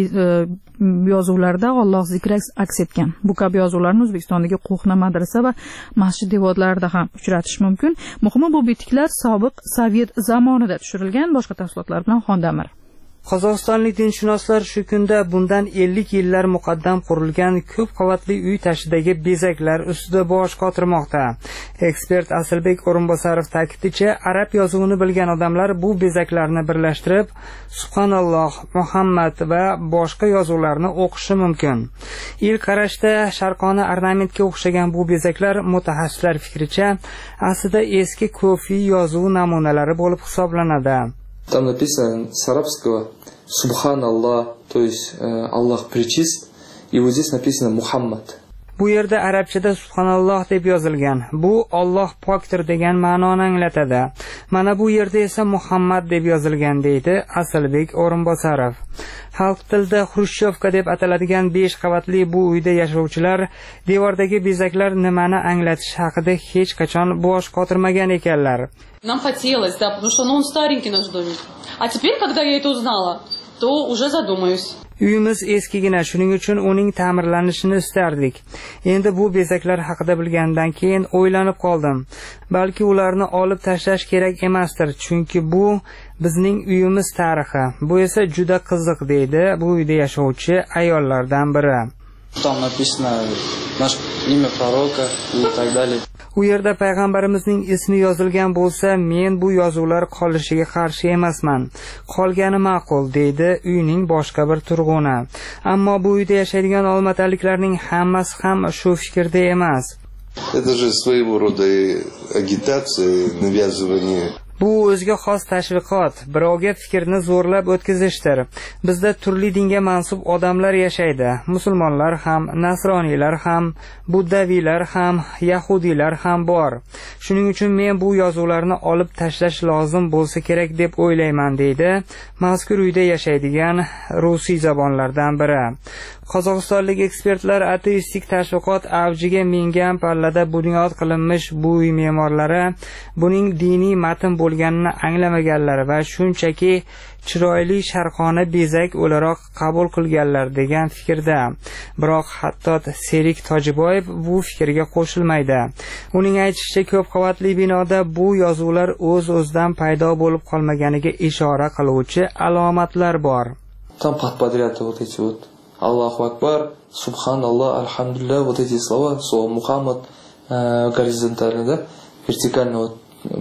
yozuvlarda Alloh zikri aks etgan. Bu kabi yozuvlarni O'zbekistondagi qo'hna madrasa va masjid devorlarida ham uchratish mumkin. Muhimi, bu bitiklar sobiq sovet zamonida tushirilgan. Boshqa tafsilotlar bilan Xondamir. Qozog'istonlik dinshunoslar shu kunda bundan 50 yillar muqaddam qurilgan ko'p qavatli uy tashidagi bezaklar ustida bosh qotirmoqda. Ekspert Asilbek O'rinbosarov ta'kidlashicha, arab yozuvini bilgan odamlar bu bezaklarni birlashtirib, Subhanalloh, Muhammad va boshqa yozuvlarni o'qishi mumkin. Ilk qarashda sharqona ornamentga o'xshagan bu bezaklar mutaxassislar fikricha aslida eski ko'fiy yozuv namunalari bo'lib hisoblanadi. Там написано с арабского Субханаллах, то есть Аллах пречист, и вот здесь написано Мухаммад. Bu yerda arabchada Subhanalloh deb yozilgan. Bu Alloh pokdir degan ma'noni anglatadi. Mana bu yerda esa Muhammad deb yozilgan, deydi Asilbek O'rinbosarov. Xalq tilida Xrushchovka deb ataladigan 5 qavatli bu uyda yashovchilar devordagi bezaklar nimani anglatishi haqida hech qachon bosh qotirmagan ekanlar. Нам хотелось, да, потому что он старенький наш домик. А теперь, когда я это узнала, то уже задумаюсь. Uyimiz eskigina, shuning uchun uning ta'mirlanishini istardik. Endi bu bezaklar haqida bilgandan keyin o'ylanib qoldim. Balki ularni olib tashlash kerak emasdir, chunki bu bizning uyimiz tarixi. Bu esa juda qiziq, deydi bu uyda yashovchi ayollardan biri. Там написано наше имя пророка и так далее. U yerda payg'ambarimizning ismi yozilgan bo'lsa, men bu yozuvlar qolishiga qarshi emasman. Qolgani ma'qul, deydi uyning boshqa bir turg'uni. Ammo bu uyda yashaydigan olmaotaliklarning hammasi ham shu fikrda emas. Это же своего рода агитация, навязывание. Bu o'ziga xos tashviqot, birovga fikrni zo'rlab o'tkazishdir. Bizda turli dinga mansub odamlar yashaydi. Musulmonlar ham, nasroniylar ham, buddaviylar ham, yahudiylar ham bor. Shuning uchun men bu yozuvlarni olib tashlash lozim bo'lsa kerak deb o'ylayman, deydi mazkur uyda yashaydigan rusiy zabonlardan biri. Qozog'istonlik ekspertlar ateistik tashviqot avjiga mingan pallada bunyod qilinmish bu uy me'morlari buning diniy matn bo'lganini anglamaganlar va shunchaki chiroyli sharqona bezak o'laroq qabul qilganlar degan fikrda. Biroq hatto Serik Tojiboyev bu fikrga qo'shilmaydi. Uning aytishicha, ko'p qavatli binoda bu yozuvlar o'z-o'zidan paydo bo'lib qolmaganiga ishora qiluvchi alomatlar bor. Там подряд вот эти вот Аллаху Акбар, Субханаллах, Альхамдулилlah, вот эти слова, слово Мухаммад горизонтально, да, вертикально, вот,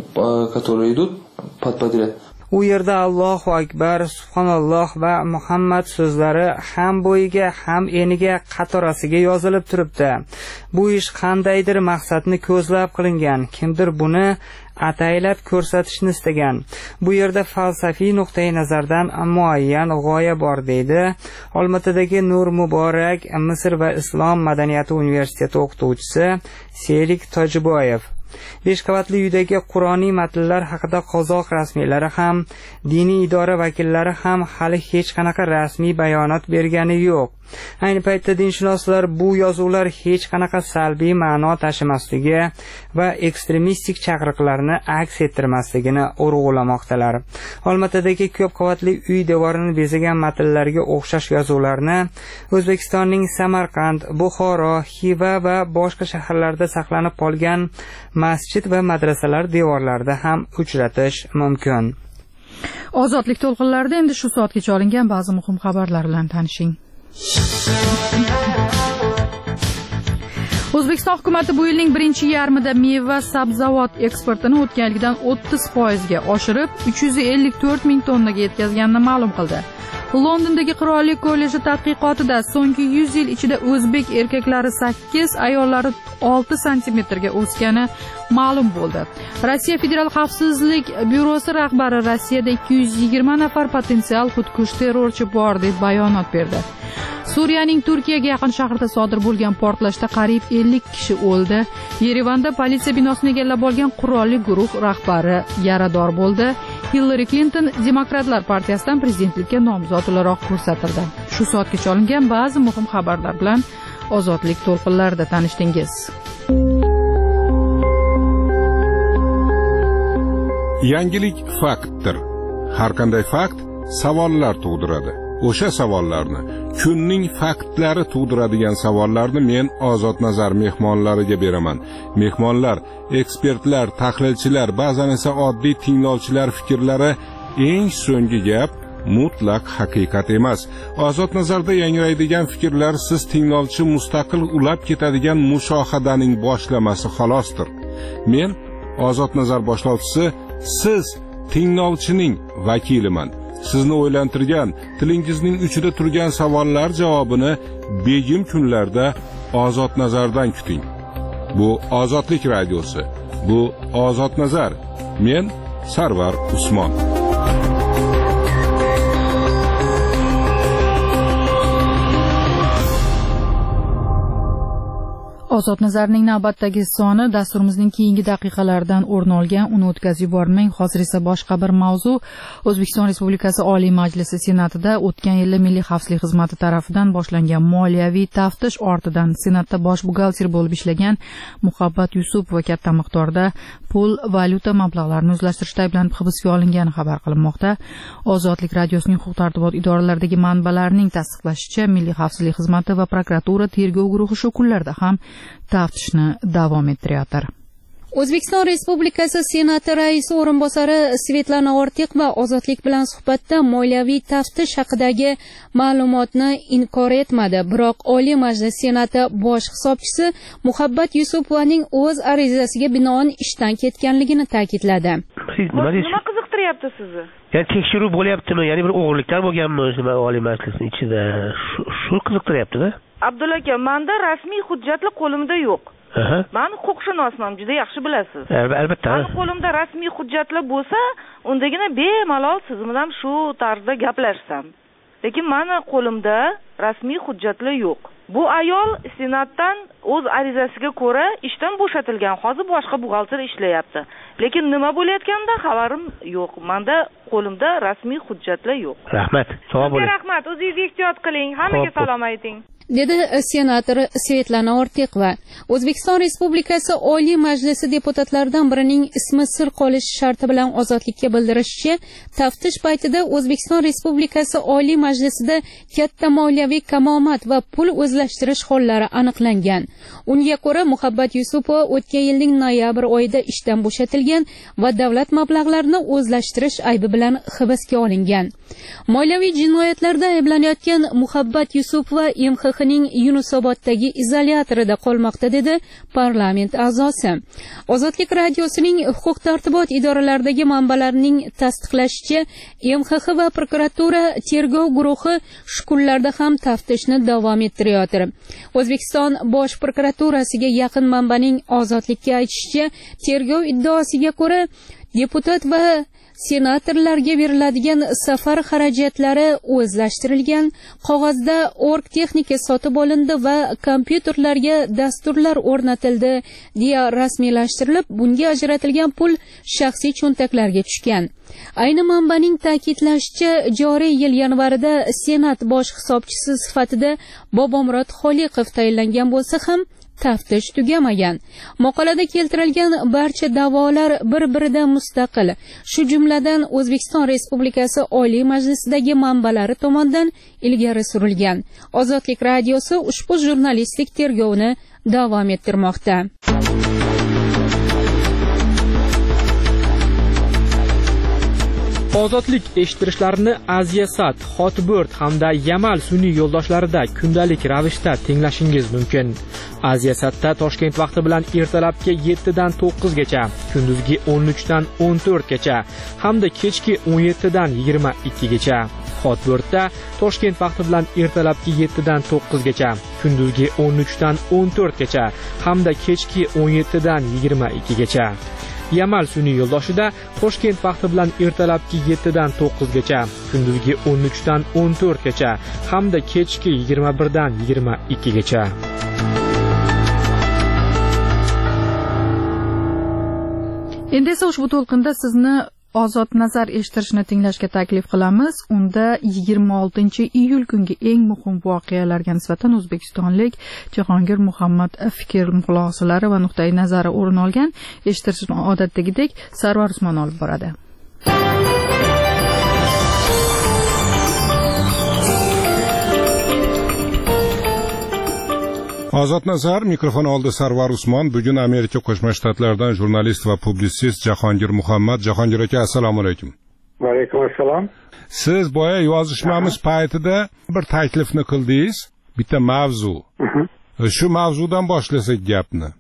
которые идут подряд. U yerda Allohu Akbar, Subhanalloh va Muhammad so'zlari ham bo'yiga, ham eniga qatorasiga yozilib turibdi. Bu ish qandaydir maqsadni ko'zlab qilingan. Kimdir buni ataylab ko'rsatishni istagan. Bu yerda falsafiy nuqtai nazardan muayyan g'oya bor, deydi Olmaotadagi Nur Muborak Misr va Islom madaniyati universiteti o'qituvchisi Serik Tojiboyev. 5 qavatli uydagi Qur'oniy matnlar haqida qozoq rasmiylari ham, diniy idora vakillari ham hali hech qanaqa rasmiy bayonot bergani yo'q. Ayni paytda dinshunoslar bu yozuvlar hech qanaqa salbiy ma'no tashimasligi va ekstremistik chaqiriqlarni aks ettirmasligini urg'ulamoqdalar. Olmaotadagi ko'p qavatli uy devorini bezagan matnlarga o'xshash yozuvlarni O'zbekistonning Samarqand, Buxoro, Xiva va boshqa shaharlarda saqlanib qolgan masjid va madrasalar devorlarida ham uchratish mumkin. Ozodlik to'lqinlarida endi shu soatgacha olingan ba'zi muhim xabarlar bilan tanishing. O'zbekiston hukumatı bu yilning birinchi yarmida meva sabzavot eksportini o'tgan yildan 30% ga oshirib, 354 ming tonnaga yetkazganini ma'lum qildi. Londondagi Qirollik kolleji tadqiqotida so'nggi 100 yil ichida o'zbek erkaklari 8, ayollari 6 santimetrga o'sgani ma'lum bo'ldi. Rossiya Federal xavfsizlik byurosi rahbari Rossiyada 220 nafar potensial xudkush terrorchi bor deb bayonot berdi. Suriyaning Turkiyaga yaqin shahrida sodir bo'lgan portlashda qariyb 50 kishi o'ldi. Yerevanda politsiya binosini egallab olgan qurolli guruh rahbari yarador bo'ldi. Hillary Clinton Demokratlar partiyasidan prezidentlikka nomzod o'laroq ko'rsatildi. Shu soatgacha olingan ba'zi muhim xabarlar bilan ozodlik to'lqinlarida tanishdingiz. Yangilik faktdir. Har qanday fakt savollar tug'diradi. O'sha savollarni, kunning faktlari tug'diradigan savollarni men Ozod Nazar mehmonlariga beraman. Mehmonlar, ekspertlar, tahlilchilar, ba'zan esa oddiy tinglovchilar fikrlari eng so'nggi gap mutlaq haqiqat emas. Ozod Nazarda yangraydigan fikrlar siz tinglovchi mustaqil ulab ketadigan mushohadaning boshlamasi xolosdir. Men Ozod Nazar boshlovchisi, siz tinglovchining vakiliman. Sizni o'ylantirgan, tilingizning uchida turgan savollar javobini begim kunlarda Ozod Nazardan kuting. Bu Ozodlik radiosi. Bu Ozod Nazar. Men Sarvar Usmon. Ozod Nazarning navbatdagi soni dasturimizning keyingi daqiqalaridan o'rin olgan, uni o'tkazib yubormang. Hozir esa boshqa bir mavzu. O'zbekiston Respublikasi Oliy Majlisi Senatida o'tgan yili Milliy xavfsizlik xizmati tomonidan boshlangan moliyaviy taftish ortidan Senatda bosh buxgalter bo'lib ishlagan Muhabbat Yusupova katta miqdorda pul, valyuta mablag'larini o'zlashtirishda ayblanib hibsga olingani xabar qilinmoqda. Ozodlik radiosining huquq-tartibot idoralaridagi manbalarning tasdiqlashicha, Milliy xavfsizlik xizmati va prokuratura tergov guruhi shu kunlarda ham taftishni davom ettirayotdi. O'zbekiston Respublikasi Senati raisi o'rinbosari Svetlana Ortiqova Ozodlik bilan suhbatda moliyaviy taftish haqidagi ma'lumotni inkor etmadi. Biroq Oliy Majlis Senati bosh hisobchisi Muhabbat Yusupovaning o'z arizasiga binoan ishdan ketganligini ta'kidladi. Nima qiziqtiryapti sizni? Ya'ni tekshiruv bo'lyaptimi? Ya'ni bir o'g'irliklar bo'lganmi o'sha Oliy Majlisning ichida? Shu qiziqtiryapti-da. Abdulla aka, menda rasmiy hujjatlar qo'limda yo'q. Men huquqshunosman, juda yaxshi bilasiz. Albatta. Meni qo'limda rasmiy hujjatlar bo'lsa, undagina bemalol siz bilan shu tarzda gaplashsam. Lekin meni qo'limda rasmiy hujjatlar yo'q. Bu ayol Senatdan o'z arizasiga ko'ra ishdan bo'shatilgan. Hozir boshqa buxgalter ishlayapti. Lekin nima bo'layotganidan xabarim yo'q. Menda qo'limda rasmiy hujjatlar yo'q. Rahmat. Sog' bo'ling. Rahmat. O'zingiz ehtiyot qiling. Hammaga salom ayting. dedi senator Svetlana Ortiqova. O'zbekiston Respublikasi Oliy Majlisi deputatlaridan birining ismi sir qolishi sharti bilan ozodlikka bildirishicha, taftish paytida O'zbekiston Respublikasi Oliy Majlisida katta moliyaviy kamomat va pul o'zlashtirish hollari aniqlangan. Unga ko'ra, Muhabbat Yusupova o'tgan yilning noyabr oyida ishdan bo'shatilgan va davlat mablag'larini o'zlashtirish aybi bilan hibsga olingan. Moliyaviy jinoyatlarda ayblanayotgan Muhabbat Yusupova MXXning Yunusoboddagi izolyatorida qolmoqda, dedi parlament a'zosi. Ozodlik radiosining huquq-tartibot idoralaridagi manbalarining tasdiqlashicha, MXX va prokuratura tergov guruhi shu kunlarda ham taftishni davom ettirayotir. O'zbekiston bosh prokuraturasiga yaqin manbaning Ozodlikka aytishicha, tergov iddaosiga ko'ra deputat va senatorlarga beriladigan safar xarajatlari o'zlashtirilgan, qog'ozda org texnika sotib olindi va kompyuterlarga dasturlar o'rnatildi deya rasmiylashtirilib, bunga ajratilgan pul shaxsiy cho'ntaklarga tushgan. Ayni manbaning ta'kidlashicha, joriy yil yanvarida Senat bosh hisobchisi sifatida Bobomurod Xoliqov tayinlangan bo'lsa ham taftish tugamagan. Maqolada keltirilgan barcha da'volar bir-biridan mustaqil, shu jumladan O'zbekiston Respublikasi Oliy Majlisidagi manbalari tomonidan ilgari surilgan. Ozodlik radiosi ushbu jurnalistik tergovni davom ettirmoqda. Ozodlik eshittirishlarini Aziasat, Hotbird hamda Yamal sun'iy yo'ldoshlarida kundalik ravishda tinglashingiz mumkin. Aziasatda Toshkent vaqti bilan ertalabki 7 dan 9 gacha, kunduzgi 13 dan 14 gacha hamda kechki 17 dan 22 gacha. Hotbirdda Toshkent vaqti bilan ertalabki 7 dan 9 gacha, kunduzgi 13 dan 14 gacha hamda kechki 17 dan 22 gacha. Yamal sun'iy yo'ldoshida Toshkent vaqti bilan ertalabki 7 dan 9 gacha, kunduzgi 13 dan 14 gacha hamda kechki 21 dan 22 gacha. Endi esa ushbu to'lqinda sizni Ozod nazar eshittirishni tinglashga taklif qilamiz. Unda 26-iyul kungi eng muhim voqealarga nisbatan o'zbekistonlik Jahongir Muhammad fikr xulosalari va nuqtai nazari o'rin olgan. Eshittirishni odatdagidek Sarvar Usmon olib boradi. Ozod nazar, mikrofon oldi Sarvar Usmon. Bugun Amerika Qo'shma Shtatlaridan jurnalist va publitsist Jahongir Muhammad. Jahongir aka, assalomu alaykum. Va alaykum assalom. Siz boya yozishmamiz paytida bir taklifni qildingiz, bitta mavzu. Shu mavzudan boshlasak gapni.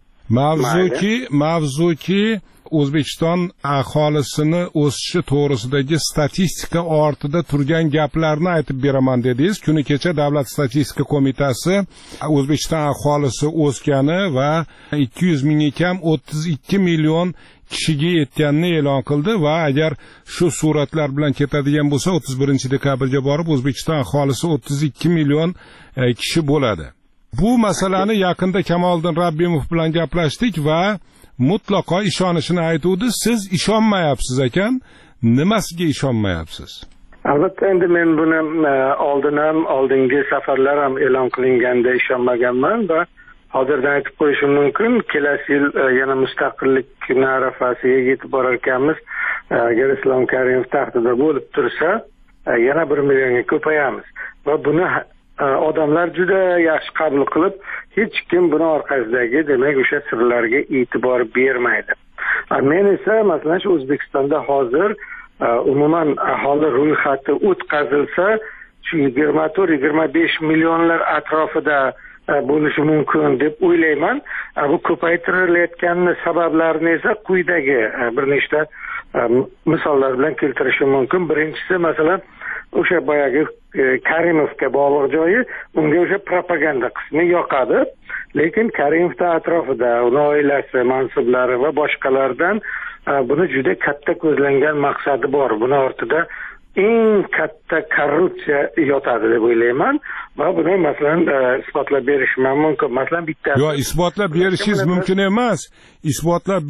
Mavzuki O'zbekiston aholisini o'sishi to'g'risidagi statistika ortida turgan gaplarni aytib beraman dedingiz. Kuni kecha Davlat statistika qo'mitasi O'zbekiston aholisi o'sgani va 200 mingga kam 32 million kishiga yetganini e'lon qildi va agar shu suratlar bilan ketadigan bo'lsa 31 dekabrga borib O'zbekiston aholisi 32 million kishi bo'ladi. Bu masalani yaqinda Kamoliddin Rabbimov bilan gaplashdik va mutlaqo ishonishini aytuvdi. Siz ishonmayapsiz ekan. Nimasiga ishonmayapsiz? Albatta, endi men buni oldingi safarlar ham e'lon qilinganda ishonmaganman va hozirdan aytib qo'yishim mumkin, kelasi yil yana mustaqillik kuni arafasiga yetib borar ekanmiz. Agar Islom Karimov taxtida bo'lib tursa, yana 1 millionga ko'payamiz va buni odamlar juda yaxshi qabul qilib, hech kim buni orqasidagi, demak, o'sha sirlarga e'tibor bermaydi. Men esa masalan shu O'zbekistonda hozir umuman aholi ro'yxati o'tkazilsa, shu 24-25 millionlar atrofida bo'lishi mumkin deb o'ylayman. Bu ko'paytirilayotgan sabablarni esa quyidagi bir nechta misollar bilan keltirishim mumkin. Birinchisi, masalan, o'sha boyagi Karimovga bog'liq joyi, unga o'sha propaganda qismi yoqadi, lekin Karimovda atrofida uning oilasi, mansublari va boshqalardan buni juda katta ko'zlangan maqsadi bor. Buni ortida eng katta korrupsiya yotadi deb o'ylayman va buni masalan isbotlab berishim mumkin. Masalan, bitta isbotlab berishingiz mumkin emas. Isbotlab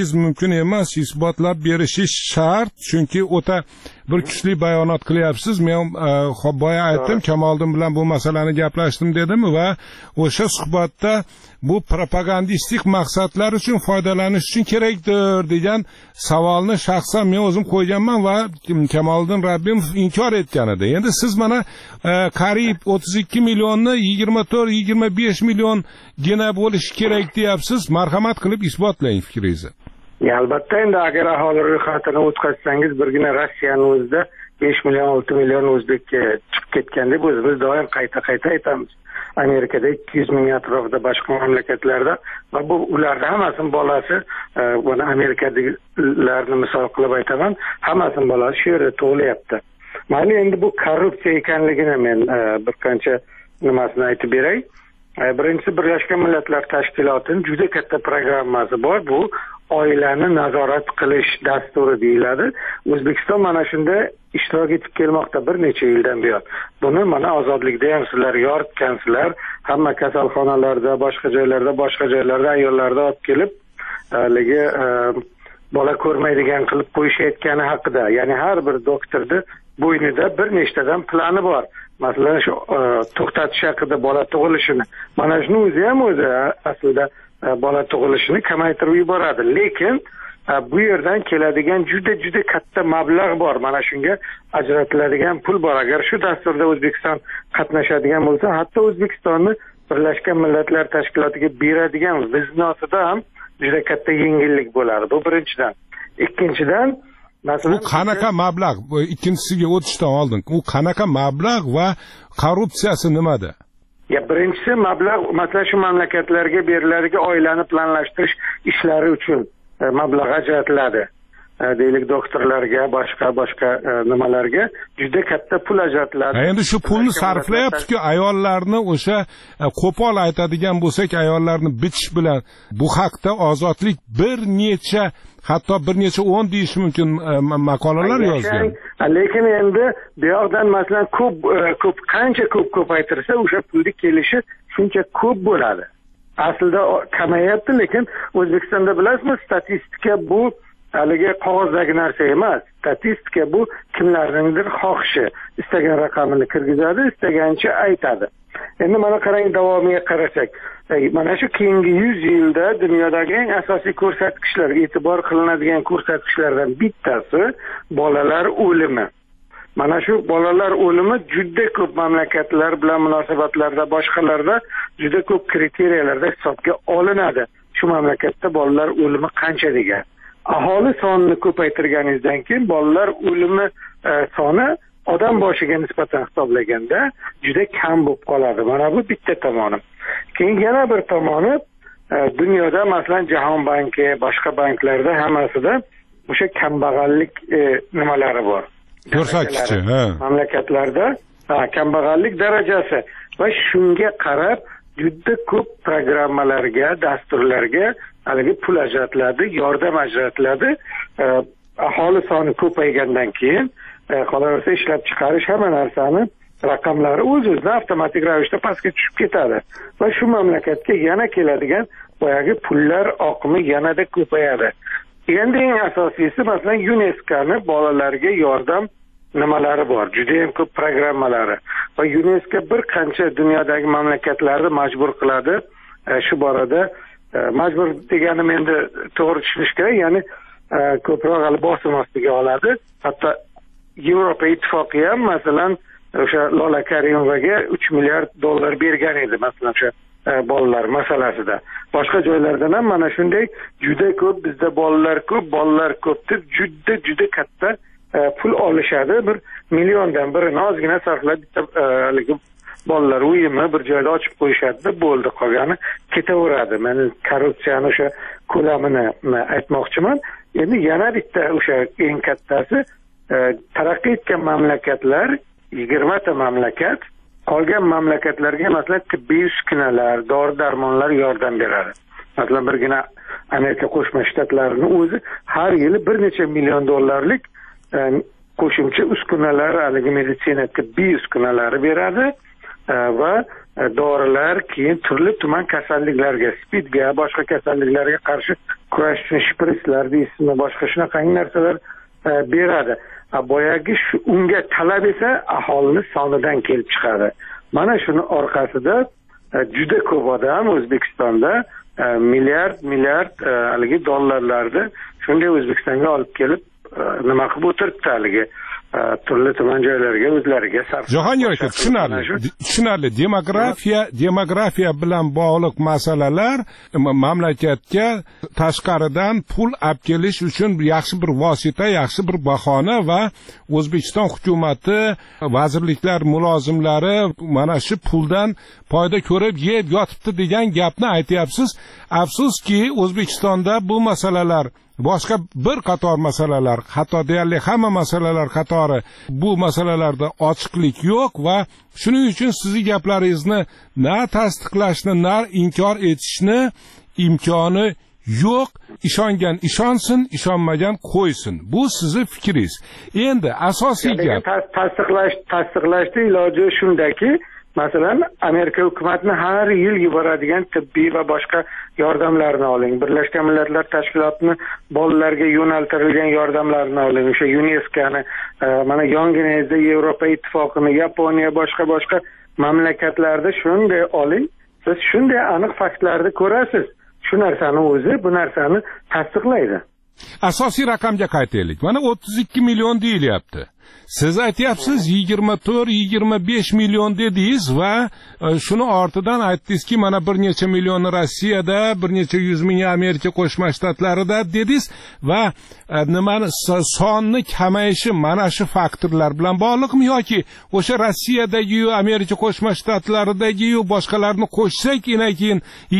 berishingiz shart, chunki o'ta bir kuchli bayonot qilyapsiz. Men boya aytdim, Kamoliddin bilan bu masalani gaplashdim dedim va o'sha suhbatda bu propagandistik maqsadlar uchun foydalanish uchun kerakdir degan savolni shaxsan men o'zim qo'yganman va Kamoliddin Rabbimov inkor etgan edi. Endi siz mana qariyb 32 millionni 24-25 milliongina bo'lishi kerak deyapsiz. Marhamat qilib isbotlang fikringizni. Albatta, endi agar aholi ro'yxatini o'tkazsangiz, birgina Rossiyani o'zida 5 million, 6 million o'zbekka chiqib ketgan deb o'zimiz doim qayta aytamiz. Amerikada 200 ming atrofida, boshqa mamlakatlarda va bu ularda hammasining bolasi, buni Amerikadagilarni misol qilib aytaman, hammasining bolasi shu yerda tug'ilyapti. Mayli, endi bu korrupsiya ekanligini men bir qancha nimasini aytib beray. Birinchisi, Birlashgan Millatlar Tashkilotining juda katta programmasi bor. Bu oilani nazorat qilish dasturi deyiladi. O'zbekiston mana shunda ishtirok etib kelmoqda bir necha yildan buyon. Buni mana ozodlikda ham sizlar yoritgansizlar, hamma kasalxonalarda, boshqa joylarda ayollarni olib kelib, haligi bola ko'rmaydigan qilib qo'yishayotgani haqida. Ya'ni har bir doktorda bo'ynida bir nechtadan plani bor. Masalan, shu to'xtatish haqida bola tug'ilishini. Mana shuni o'zi aslida bola tug'ilishini kamaytirib yuboradi. Lekin bu yerdan keladigan juda katta mablag' bor. Mana shunga ajratiladigan pul bor. Agar shu dasturda O'zbekiston qatnashadigan bo'lsa, hatto O'zbekistonni Birlashgan Millatlar Tashkilotiga beradigan viznosida ham juda katta yengillik bo'ladi. Bu birinchidan. Ikkinchidan, masalan, u qanaqa mablag'? Ikkinchisiga o'tishdan oldin, u qanaqa mablag' va korrupsiyasi nimada? Birinchisi mablag', masalan, shu mamlakatlarga beriladigan oilani planlashtirish ishlari uchun mablag' ajratiladi. Deylik, doktorlarga, boshqa nimalarga juda katta pul ajratiladi. Endi shu pulni sarflayapti-ku, ayollarni o'sha qo'pol aytadigan bo'lsak, ayollarni bichish bilan bu haqda Ozodlik bir necha 10 deyish mumkin maqolalar yozgan. Lekin endi bu yoqdan masalan qancha ko'paytirsa o'sha pulni kelishi shuncha ko'p bo'ladi. Aslida kamayapti, lekin O'zbekistonda bilasizmi, statistika bu haligi qog'ozdagi narsa emas. Statistika bu kimlarningdir xohishi. Istagan raqamini kirgizadi, istagancha aytadi. Endi mana qarang, davomiga qarasak, mana shu keyingi 100 yilda dunyodagi eng asosiy ko'rsatkichlar, e'tibor qilinadigan ko'rsatkichlardan bittasi bolalar o'limi. Mana shu bolalar o'limi juda ko'p mamlakatlar bilan munosabatlarda, boshqalarda juda ko'p kriteriyalarda hisobga olinadi. Shu mamlakatda bolalar o'limi qancha degan. Aholi sonini ko'paytirganingizdan keyin bolalar o'limi soni odam boshiga nisbatan hisoblaganda juda kam bo'lib qoladi. Mana bu bitta tomoni. Keyin yana bir tomoni, dunyoda masalan Jahon banki, boshqa banklarda hammasida o'sha kambag'allik nimalari bor. Ko'rsatkichi, mamlakatlarda kambag'allik darajasi va shunga qarab juda ko'p programmalarga, dasturlarga haligi pul ajratiladi, yordam ajratiladi. Aholi soni ko'paygandan keyin qolaversa ishlab chiqarish hamma narsani raqamlari o'z-o'zidan avtomatik ravishda pastga tushib ketadi va shu mamlakatga yana keladigan boyagi pullar oqimi yanada ko'payadi. Endi eng asosiysi, masalan, UNESCO'ni bolalarga yordam nimalari bor, juda ham ko'p programmalari va UNESCO bir qancha dunyodagi mamlakatlarni majbur qiladi shu borada. Majbur deganim endi to'g'ri tushunish kerak, ya'ni ko'proq hali bosim ostiga oladi. Hatto Yevropa ittifoqi ham masalan o'sha Lola Karimovaga $3 milliard bergan edi, masalan o'sha bolalar masalasida. Boshqa joylardan ham mana shunday juda ko'p, bizda bolalar ko'p deb juda katta pul olishadi. 1 milliondan birini ozgina sarflab bitta bolalar uyimi bir joyda ochib qo'yishadi, bo'ldi, qolgani ketaveradi. Men korrupsiyani o'sha ko'lamini aytmoqchiman. Endi yana bitta o'sha eng kattasi, taraqqiy etgan mamlakatlar 20 ta mamlakat, qolgan mamlakatlarga masalan tibbiy uskunalar, dori-darmonlar yordam beradi. Masalan, birgina Amerika Qo'shma Shtatlarining o'zi har yili bir necha million dollarlik qo'shimcha uskunalar, haligi meditsina tibbiy uskunalari beradi va dorilar, keyin turli tuman kasalliklarga, SPIDga, boshqa kasalliklarga qarshi kurash uchun shpritslar deysizmi, boshqa shunaqa narsalar beradi. Boyagi unga talab esa aholini sonidan kelib chiqadi. Mana shuni orqasida juda ko'p odam O'zbekistonda milliard haligi dollarlarni shunday O'zbekistonga olib kelib nima qilib o'tiribdi, haligi turli tuman joylarga o'zlariga sarf. Jahongir aka, tushunarli. Demografiya bilan bog'liq masalalar mamlakatga tashqaridan pul olib kelish uchun yaxshi bir vosita, yaxshi bir bahona va O'zbekiston hukumati, vazirliklar mulozimlari mana shu puldan foyda ko'rib yeb yotibdi degan gapni aytyapsiz. Afsuski, O'zbekistonda bu masalalar, boshqa bir qator masalalar, hatto deyarli hamma masalalar qatori, bu masalalarda ochiqlik yo'q va shuning uchun sizning gaplaringizni na tasdiqlashni, na inkor etishni imkoni yo'q, ishongan ishonsin, ishonmagan qo'ysin. Bu sizni fikringiz. Endi asosiy gap tasdiqlashda iloji shundaki, masalan, Amerika hukumatini har yil yuboradigan tibbiy va boshqa yordamlarni oling. Birlashgan Millatlar Tashkilotini bolalarga yo'naltirilgan yordamlarni oling. O'sha UNESCOni, mana yonginangizda Yevropa Ittifoqini, Yaponiya, boshqa mamlakatlarda shunday oling. Siz shunday aniq faktlarni ko'rasiz. Shu narsani o'zi bu narsani tasdiqlaydi. Asosiy raqamga qaytaylik. Mana 32 million deyilyapti. Siz aytyapsiz 24-25 million dedingiz va shuni ortidan aytdingizki, mana bir necha millioni Rossiyada, bir necha 100 ming Amerika Qo'shma Shtatlarida dedingiz va nimani sonni kamayishi mana shu faktorlar bilan bog'liqmi yoki o'sha Rossiyadagi, Amerika Qo'shma Shtatlaridagi boshqalarni qo'shsak, keyin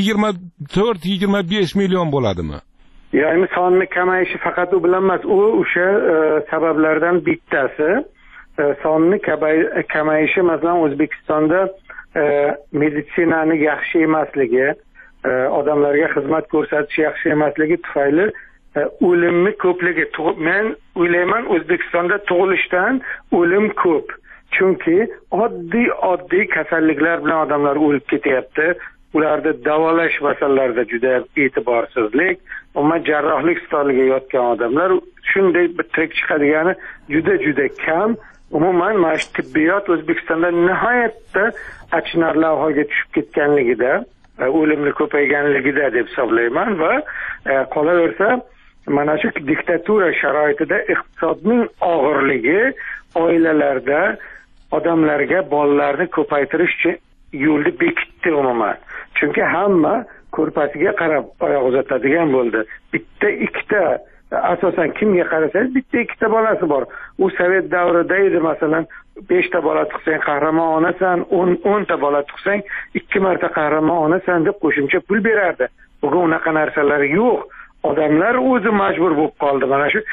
24-25 million bo'ladimi? Ya'ni sonni kamayishi faqat u bilan emas, u o'sha sabablardan bittasi. Sonni kamayishi masalan O'zbekistonda meditsinani yaxshi emasligi, odamlarga xizmat ko'rsatish yaxshi emasligi tufayli o'limni ko'pligi. Men o'ylayman, O'zbekistonda tug'ilishdan o'lim ko'p. Chunki oddiy kasalliklar bilan odamlar o'lib ketyapti. Ularni davolash masalalarida juda e'tiborsizlik, umuman jarrohlik stoliga yotgan odamlar shunday bitirib chiqadigani juda kam. Umuman mana shu tibbiyot O'zbekistonda nihoyatda achinarli ahvolga tushib ketganligida, o'limni ko'payganligida deb hisoblayman va qolaversa mana shu diktatura sharoitida iqtisodning og'irligi oilalarda odamlarga bolalarni ko'paytirish uchun yo'lni bekitdi umuman. Chunki hamma ko'rpasiga qarab oyoq uzatadigan bo'ldi. Bitta ikkita, asosan kimga qarasangiz bitta ikkita bolasi bor. U Sovet davrida edi, masalan 5 ta bola tug'sang qahramon onasan, 10 ta bola tug'sang 2 marta qahramon onasan deb qo'shimcha pul berardi. Bugun unaqa narsalar yo'q. Odamlar o'zi majbur bo'lib qoldi. Mana shu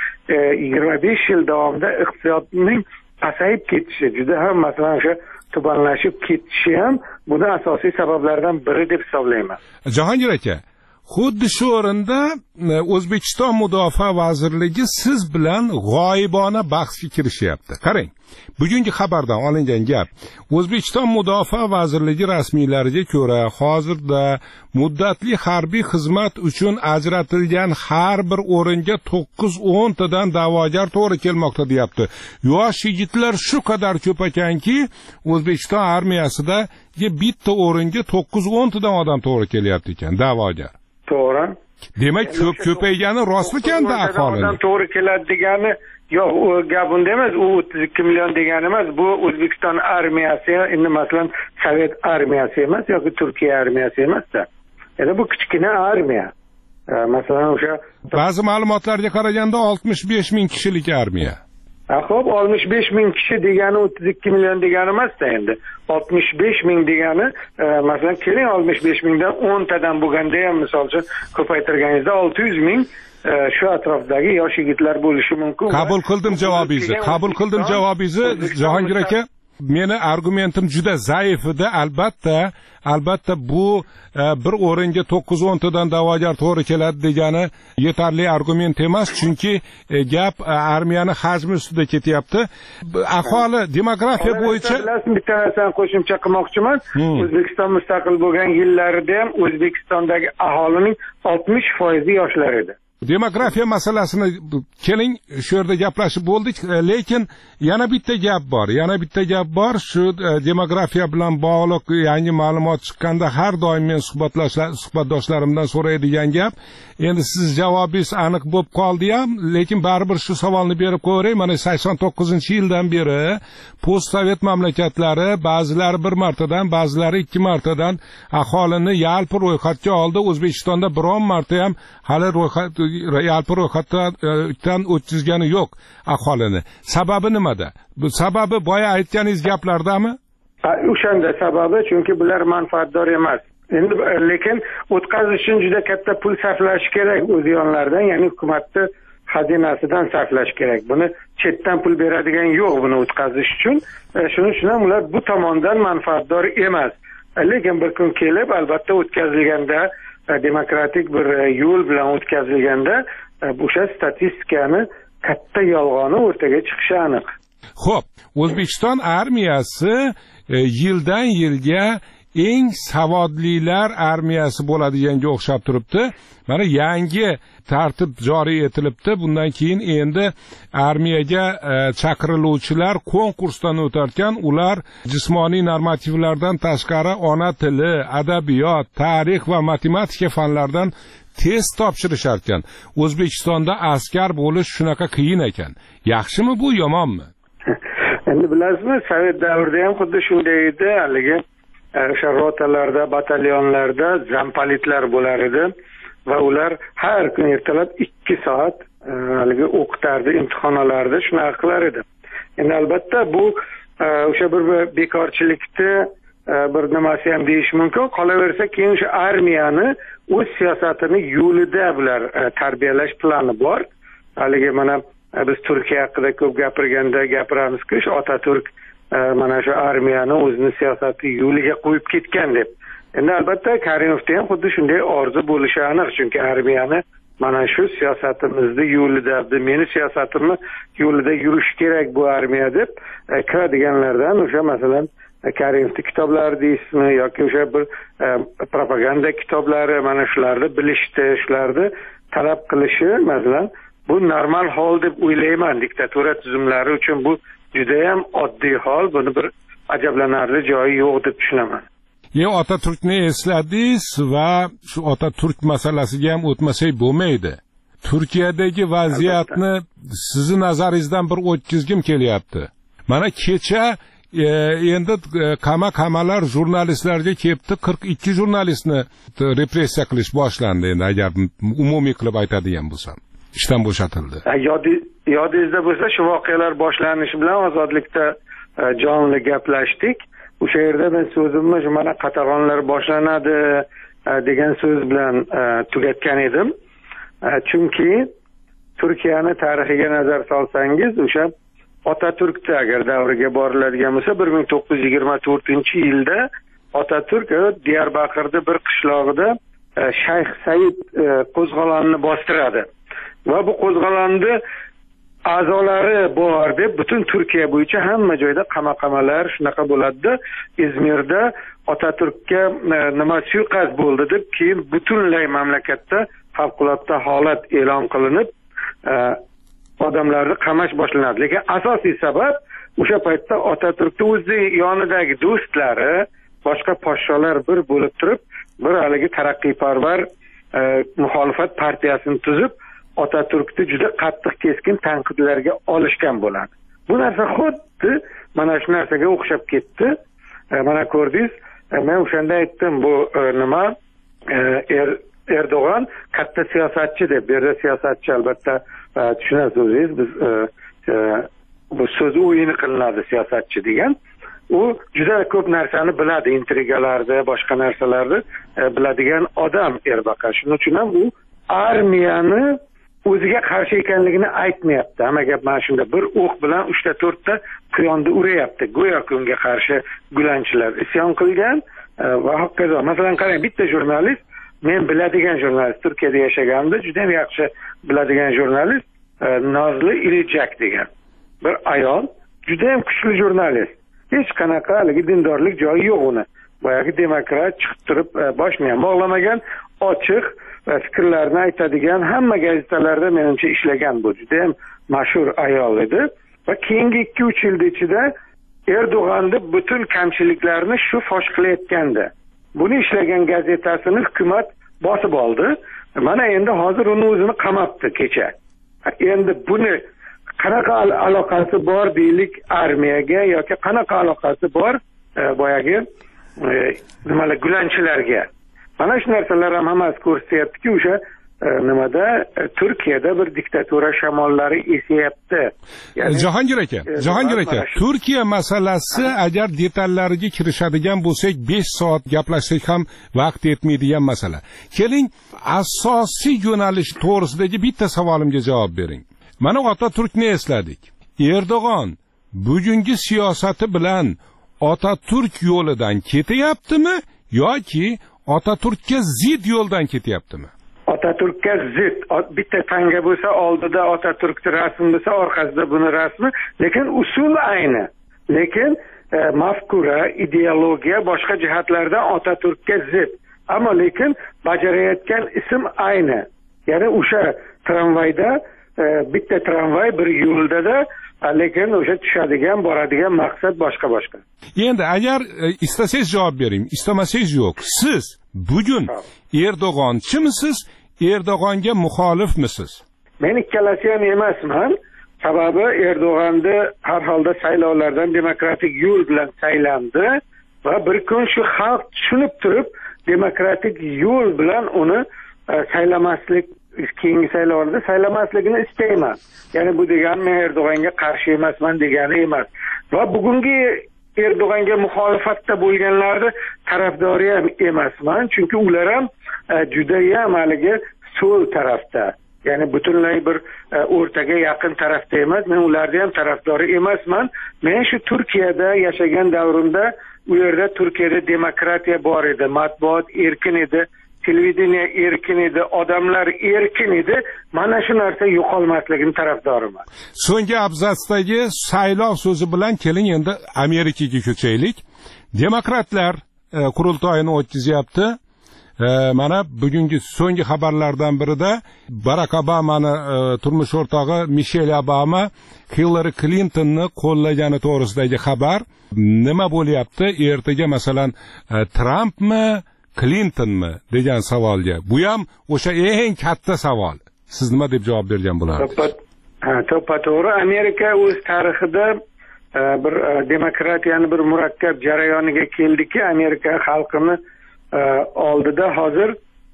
25 yil davomida iqtisodning pasayib ketishi, juda ham masalan o'sha tubanlashib ketishi ham buni asosiy sabablardan biri deb hisoblayman. Jahongir aka, xuddi shu o'rinda O'zbekiston Mudofaa vazirligi siz bilan g'oyibona bahsga kirishyapti. Qarang, bugungi xabardan olingan gap, O'zbekiston Mudofaa vazirligi rasmiylariga ko'ra, hozirda muddatli harbiy xizmat uchun ajratilgan har bir o'ringa 9-10 tadan da'vogar to'g'ri kelmoqda deyapti. Yosh yigitlar shu qadar ko'p ekanki, O'zbekiston armiyasida bitta o'ringa 9-10 tadan odam to'g'ri kelyapti ekan, da'vogar. To'g'ri. Demak, ko'paygani rostmi-kanda aholi? Odam to'g'ri keladi degani yo'q, u gap unda emas, u 32 million degani emas. Bu O'zbekiston armiyasi, endi masalan Sovet armiyasi emas yoki Turkiya armiyasi emas-da. Endi bu kichkina armiya. Masalan o'sha ba'zi ma'lumotlarga qaraganda 65 ming kishilik armiya. Xo'p, 65 ming kishi degani 32 million degani emas-da endi. 65 ming degani, masalan, keling 65 mingdan 10 tadan bo'lganda ham misol uchun ko'paytirganingizda 600 ming shu atrofdagi yosh yigitlar bo'lishi mumkin. Qabul qildim javobingizni, Jahongir aka. Meni argumentim juda zaif edi. Albatta bu bir o'ringa 9-10 tadan da'vogar to'g'ri keladi degani yetarli argument emas, chunki gap armiyani hajmi ustida ketyapti. Aholi demografiya bo'yicha bitta narsani qo'shimcha qilmoqchiman. O'zbekiston mustaqil bo'lgan yillarida ham O'zbekistondagi aholining 60% yoshlar edi. Demografiya masalasini keling shu yerda gaplashib bo'ldik, lekin yana bitta gap bor. Shu demografiya bilan bog'liq yangi ma'lumot chiqqanda har doim men suhbatdoshlarimdan so'raydigan gap, endi siz javobingiz aniq bo'lib qoldi-ham, lekin baribir shu savolni berib qo'yay. Mana 89-yildan beri post-sovet mamlakatlari ba'zilari bir martadan, ba'zilari 2 martadan aholini yalpi ro'yxatga oldi. O'zbekistonda biron marta ham hali yalpi ro'yxatdan o'tkazgani yo'q aholini. Sababi nimada? Bu sababi boya aytganingiz gaplardami? O'shanda sababi, chunki bular manfaatdor emas. Endi lekin o'tkazish uchun juda katta pul sarflash kerak o'z yonlaridan, ya'ni hukumatni xazinasidan sarflash kerak. Buni chetdan pul beradigan yo'q buni o'tkazish uchun. Shuning uchun ham ular bu tomondan manfaatdor emas. Lekin bir kun kelib albatta o'tkazilganda demokratik bir yo'l bilan o'tkazilganda o'sha statistikani katta yolg'oni o'rtaga chiqishi aniq. Xo'p, O'zbekiston armiyasi yildan yilga eng savodlilar armiyasi bo'ladiganga o'xshab turibdi. Mana yangi tartib joriy etilibdi. Bundan keyin endi armiyaga chaqiriluvchilar konkursdan o'tarkan, ular jismoniy normativlardan tashqari ona tili, adabiyot, tarix va matematika fanlaridan test topshirishar ekan. O'zbekistonda askar bo'lish shunaqa qiyin ekan. Yaxshimi bu, yomonmi? Endi bilasizmi, Sovet davrida ham xuddi shunday edi. Haligi o'sha rotalarda, batalyonlarda zampalitlar bo'lar edi va ular har kun ertalab 2 soat haligi o'qitardi, imtihonlarda shunaqa qilar edi. Endi albatta bu o'sha bir bekorchilikni bir nimasi ham deyish mumkin. Qolaversa, keyin o'sha armiyani o'z siyosatini yo'lida bular tarbiyalash plani bor. Haligi mana biz Turkiya haqida ko'p gapirganda gapiramizki, shu Otaturk mana shu armiyani o'zining siyosati yo'liga qo'yib ketgan deb. Endi albatta Karimovda ham xuddi shunday orzu bo'lishi aniq, chunki armiyani mana shu siyosatimizni yo'lida, meni siyosatimni yo'lida yurish kerak bu armiya deb kiradiganlardan o'sha masalan Karimovning kitoblari deysizmi yoki o'sha bir propaganda kitoblari mana shularni bilishdi, shularni talab qilishi masalan bu normal hol deb o'ylayman. Diktatura tuzumlari uchun bu juda ham oddiy hol, buni bir ajablanarli joyi yo'q deb tushunaman. Otaturkni esladingiz va shu Otaturk masalasiga ham o'tmasak bo'lmaydi. Turkiyadagi vaziyatni sizni nazaringizdan bir o'tkazgim kelyapti. Mana kecha endi qama-qamalar jurnalistlarga kelibdi, 42 jurnalistni repressiya qilish boshlandi. Endi agar umumiy qilib aytadigan bo'lsam, ishdan bo'shatildi. Yodingizda bo'lsa, shu voqealar boshlanishi bilan Ozodlikda jonli gaplashdik. O'sha yerda men so'zimni shu mana qatag'onlar boshlanadi degan so'z bilan tugatgan edim. Chunki Turkiyani tarixiga nazar solsangiz, o'sha Otaturkda agar davriga boriladigan bo'lsa, 1924-yilda Otaturk Diyarbakirda bir qishlog'ida Shayx Said qo'zg'olonini bostiradi. Va bu qo'zg'olonni a'zolari bor deb butun Turkiya bo'yicha hamma joyda qama-qamalar shunaqa bo'ladi. İzmirda Otaturkka nima suiqasd bo'ldi deb keyin butunlay mamlakatda favqulodda holat e'lon qilinib, odamlarni qamash boshlanadi. Lekin asosiy sabab o'sha paytda Otaturkning o'zi yonidagi do'stlari, boshqa podsholar bir bo'lib turib, bir haligi taraqqiyparvar muxolifat partiyasini tuzib, Otaturkni juda qattiq keskin tanqidlarga olishgan bo'ladi. Bu narsa xuddi mana shu narsaga o'xshab ketdi. Mana ko'rdingiz, men o'shanda aytdim, bu nima Erdo'g'an katta siyosatchi deb. Bu yerda siyosatchi albatta tushunasiz o'zingiz, biz bu so'z o'yini qilinadi siyosatchi degan. U juda ko'p narsani biladi, intrigalarni, boshqa narsalarni biladigan odam Erbaqa. Shuning uchun ham u armiyani o'ziga qarshi ekanligini aytmayapti. Hamma gap mana shunda, bir o'q bilan 3-4 ta quyonni urayapti. Go'yoki unga qarshi gulanchilar isyon qilgan va hokazo. Masalan, qarang, bitta jurnalist, men biladigan jurnalist, Turkiyada yashaganimda juda ham yaxshi biladigan jurnalist Nozli Ilijak degan bir ayol, juda ham kuchli jurnalist. Hech qanaqa haligi dindorlik joyi yo'q uni. Boyagi demokrat chiqib turib boshni ham bog'lamagan, ochiq fikrlarni aytadigan, hamma gazetalarda menimcha ishlagan bu. Juda ham mashhur ayol edi va keyingi 2-3 yil ichida Erdo'g'anning butun kamchiliklarni shu fosh qilayotgandi. Buni ishlagan gazetasini hukumat bosib oldi. Mana endi hozir uni o'zini qamabdi kecha. Endi buni qanaqa aloqasi bor deylik armiyaga yoki qanaqa aloqasi bor boyagi nimalar gulanchilarga? Mana shu narsalar ham hammasi ko'rsatyaptiki, o'sha nimada Turkiyada bir diktatura shamollari esayapti. Jahongir aka, Turkiya masalasi agar detallariga kirishadigan bo'lsak 5 soat gaplashsak ham vaqt yetmaydigan masala. Keling, asosiy yo'nalish to'g'risidagi bitta savolimga javob bering. Mana Otaturkni esladik. Erdo'g'on bugungi siyosati bilan Otaturk yo'lidan ketyaptimi yoki Otaturkka zid yo'ldan ketyaptimi? Otaturkka zid. Bitta tanga bo'lsa, oldida Otaturkning rasmi bo'lsa, orqasida buni rasmi, lekin usul ayni. Lekin mafkura, ideologiya boshqa jihatlardan Otaturkka zid. Ammo lekin bajarayotgan ism ayni. Ya'ni o'sha tramvayda bitta tramvay bir yo'ldada, lekin o'sha tushadigan, boradigan maqsad boshqa. Endi agar istasangiz javob bering, istamasangiz yo'q. Siz bugun Erdo'g'onchimisiz, Erdo'g'onga muxolifmisiz? Men ikkalasi ham emasman. Sababi Erdo'g'onni har holda saylovlardan demokratik yo'l bilan saylandi va bir kun shu xalq tushunib turib demokratik yo'l bilan uni saylamaslik, keyingi saylovlarda saylamasligini istayman. Ya'ni bu degani men Erdo'g'onga qarshi emasman degani emas. Va bugungi Erdo'g'onga muxolifatda bo'lganlarni tarafdori ham emasman, chunki ular ham juda ham haligi so'l tarafda. Ya'ni butunlay bir o'rtaga yaqin tarafda emas, men ularning ham tarafdori emasman. Men shu Turkiyada yashagan davrimda u yerda Turkiyada demokratiya bor edi, matbuot erkin edi, televideniya erkin edi, odamlar erkin edi. Mana shu narsa yo'qolmasligini tarafdoriman. So'nggi abzatsdagi saylov so'zi bilan keling endi Amerikaga ko'chaylik. Demokratlar qurultoyini o'tkazyapti. Mana bugungi so'nggi xabarlardan birida Barack Obamani turmush o'rtog'i Michelle Obama Hillary Clintonni qo'llagani to'g'risidagi xabar. Nima bo'lyapti? Ertaga masalan Trumpmi, Clintonmi degan savolga. Bu ham o'sha eng katta savol. Siz nima deb javob bergan bo'larsiz? To'g'ri, Amerika o'z tarixida bir demokratiyani bir murakkab jarayoniga keldiki, Amerika xalqini oldida hozir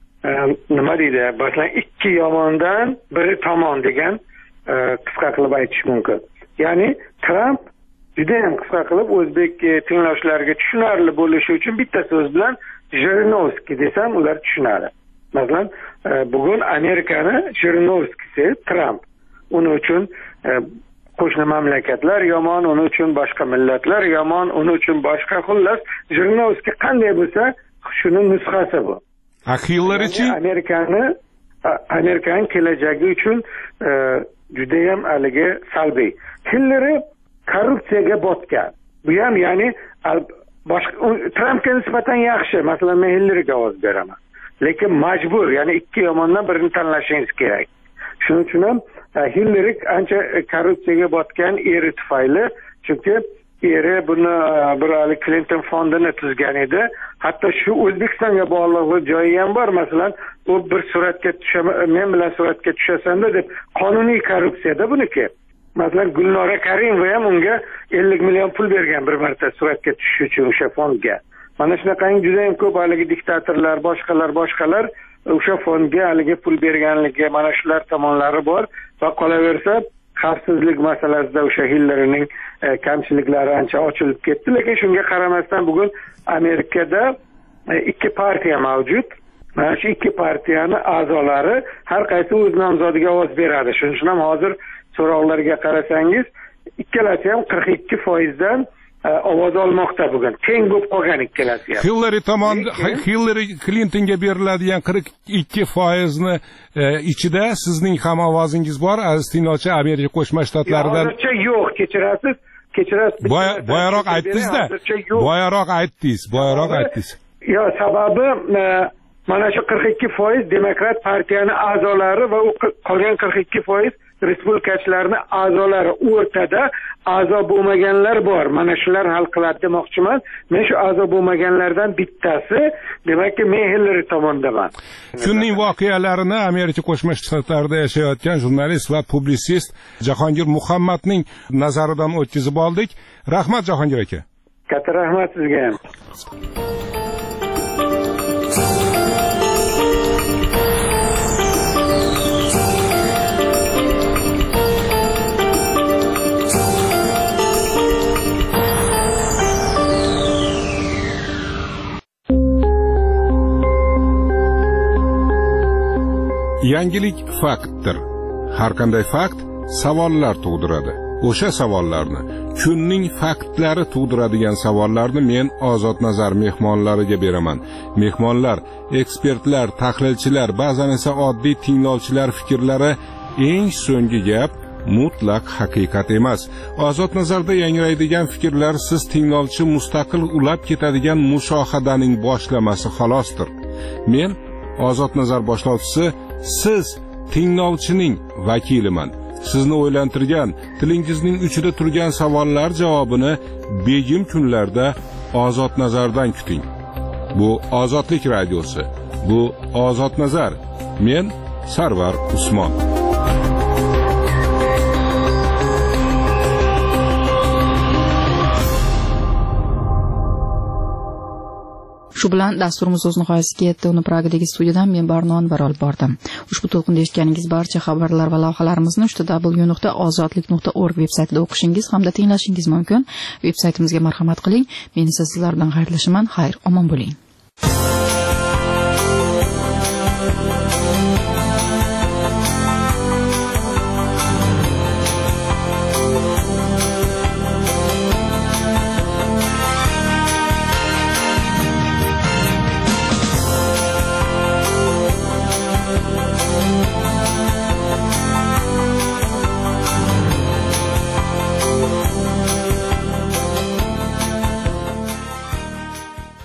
nima deydi? Masalan, ikki yomondan biri tomon degan qisqa qilib aytish mumkin. Ya'ni Trump juda ham qisqa qilib o'zbek tinglovchilariga tushunarli bo'lishi uchun bitta so'z bilan Jirinovskiy desam ular tushunadi. Masalan, bugun Amerikani Jirinovskiysi Trump. Uning uchun qo'shni mamlakatlar yomon, uning uchun boshqa millatlar yomon, uning uchun boshqa, xullas Jirinovskiy qanday bo'lsa shuni nusxasi bu. Hillary-chi Amerikaning kelajagi uchun juda ham haligi salbiy. Hillary korrupsiyaga botgan. Bu ham ya'ni boshqa Trumpga nisbatan yaxshi. Masalan, men Hillaryga ovoz beraman. Lekin majbur, ya'ni ikki yomondan birini tanlashingiz kerak. Shuning uchun ham Hillary ancha korrupsiyaga botgan eri tufayli, chunki eri buni bir Clinton fondini tuzgan edi. Hatto shu O'zbekistonga bog'liq joyi ham bor. Masalan, u bir suratga tushaman, men bilan suratga tushasan-da deb qonuniy korrupsiyada buniki. Masalan, Gulnora Karimova ham unga 50 million pul bergan bir marta suratga tushish uchun o'sha fondga. Mana shunaqangi juda ham ko'p haligi diktatorlar, boshqalar o'sha fondga haligi pul berganligi, mana shular tomonlari bor va qolaversa xavfsizlik masalasida o'sha Hillaryning kamchiliklari ancha ochilib ketdi, lekin shunga qaramasdan bugun Amerikada ikki partiya mavjud. Mana shu ikki partiyani a'zolari har qaysi o'z nomzodiga ovoz beradi. Shuning uchun ham hozir so'rovlarga qarasangiz, ikkalasi ham 42% ovoz olmoqda bugun. Teng bo'lib qolgan ikkalasi ham. Hillary Clintonga beriladigan 42%ni ichida sizning ham ovozingiz bor, aziz tinglovchi, Amerika Qo'shma Shtatlaridan. Hozircha yo'q, kechirasiz. Boyaroq aytdingiz-da. Boyaroq aytdingiz. Yo, sababi mana shu 42% Demokrat partiyani a'zolari va qolgan 42% respublikachilarning a'zolari, o'rtada a'zo bo'lmaganlar bor. Mana shular hal qiladi demoqchiman. Men shu a'zo bo'lmaganlardan bittasi, demakki men Hillary tomondaman. Kunning voqealarini Amerika Qo'shma Shtatlarida yashayotgan jurnalist va publitsist Jahongir Muhammadning nazaridan o'tkazib oldik. Rahmat Jahongir aka. Katta rahmat sizga ham. Yangilik faktdir. Har qanday fakt savollar tug'diradi. o'sha savollarni, kunning faktlari tug'diradigan savollarni men Ozodnazar mehmonlariga beraman. Mehmonlar, ekspertlar, tahlilchilar, ba'zan esa oddiy tinglovchilar fikrlari eng so'nggi gap mutlaq haqiqat emas. Ozodnazarda yangraydigan fikrlar siz tinglovchi mustaqil ulab ketadigan mushohadaning boshlamasi xolosdir. Men Ozodnazar boshlovchisi, siz tinglovchining vakiliman. Sizni o'ylantirgan, tilingizning uchida turgan savollar javobini begim kunlarda Ozodnazardan kuting. Bu Ozodlik radiosi. Bu Ozodnazar. Men Sarvar Usmon. Shu bilan dasturimiz o'z nihoyasiga yetdi. Uni Pragadagi studiyadan men Barnon Anvar olib bordim. Ushbu to'lqinda eshitganingiz barcha xabarlar va lavhalarimizni www.ozodlik.org veb-saytida o'qishingiz hamda tinglashingiz mumkin. Veb-saytimizga marhamat qiling. Men esa sizlar bilan xayrlashaman. Xayr, omon bo'ling.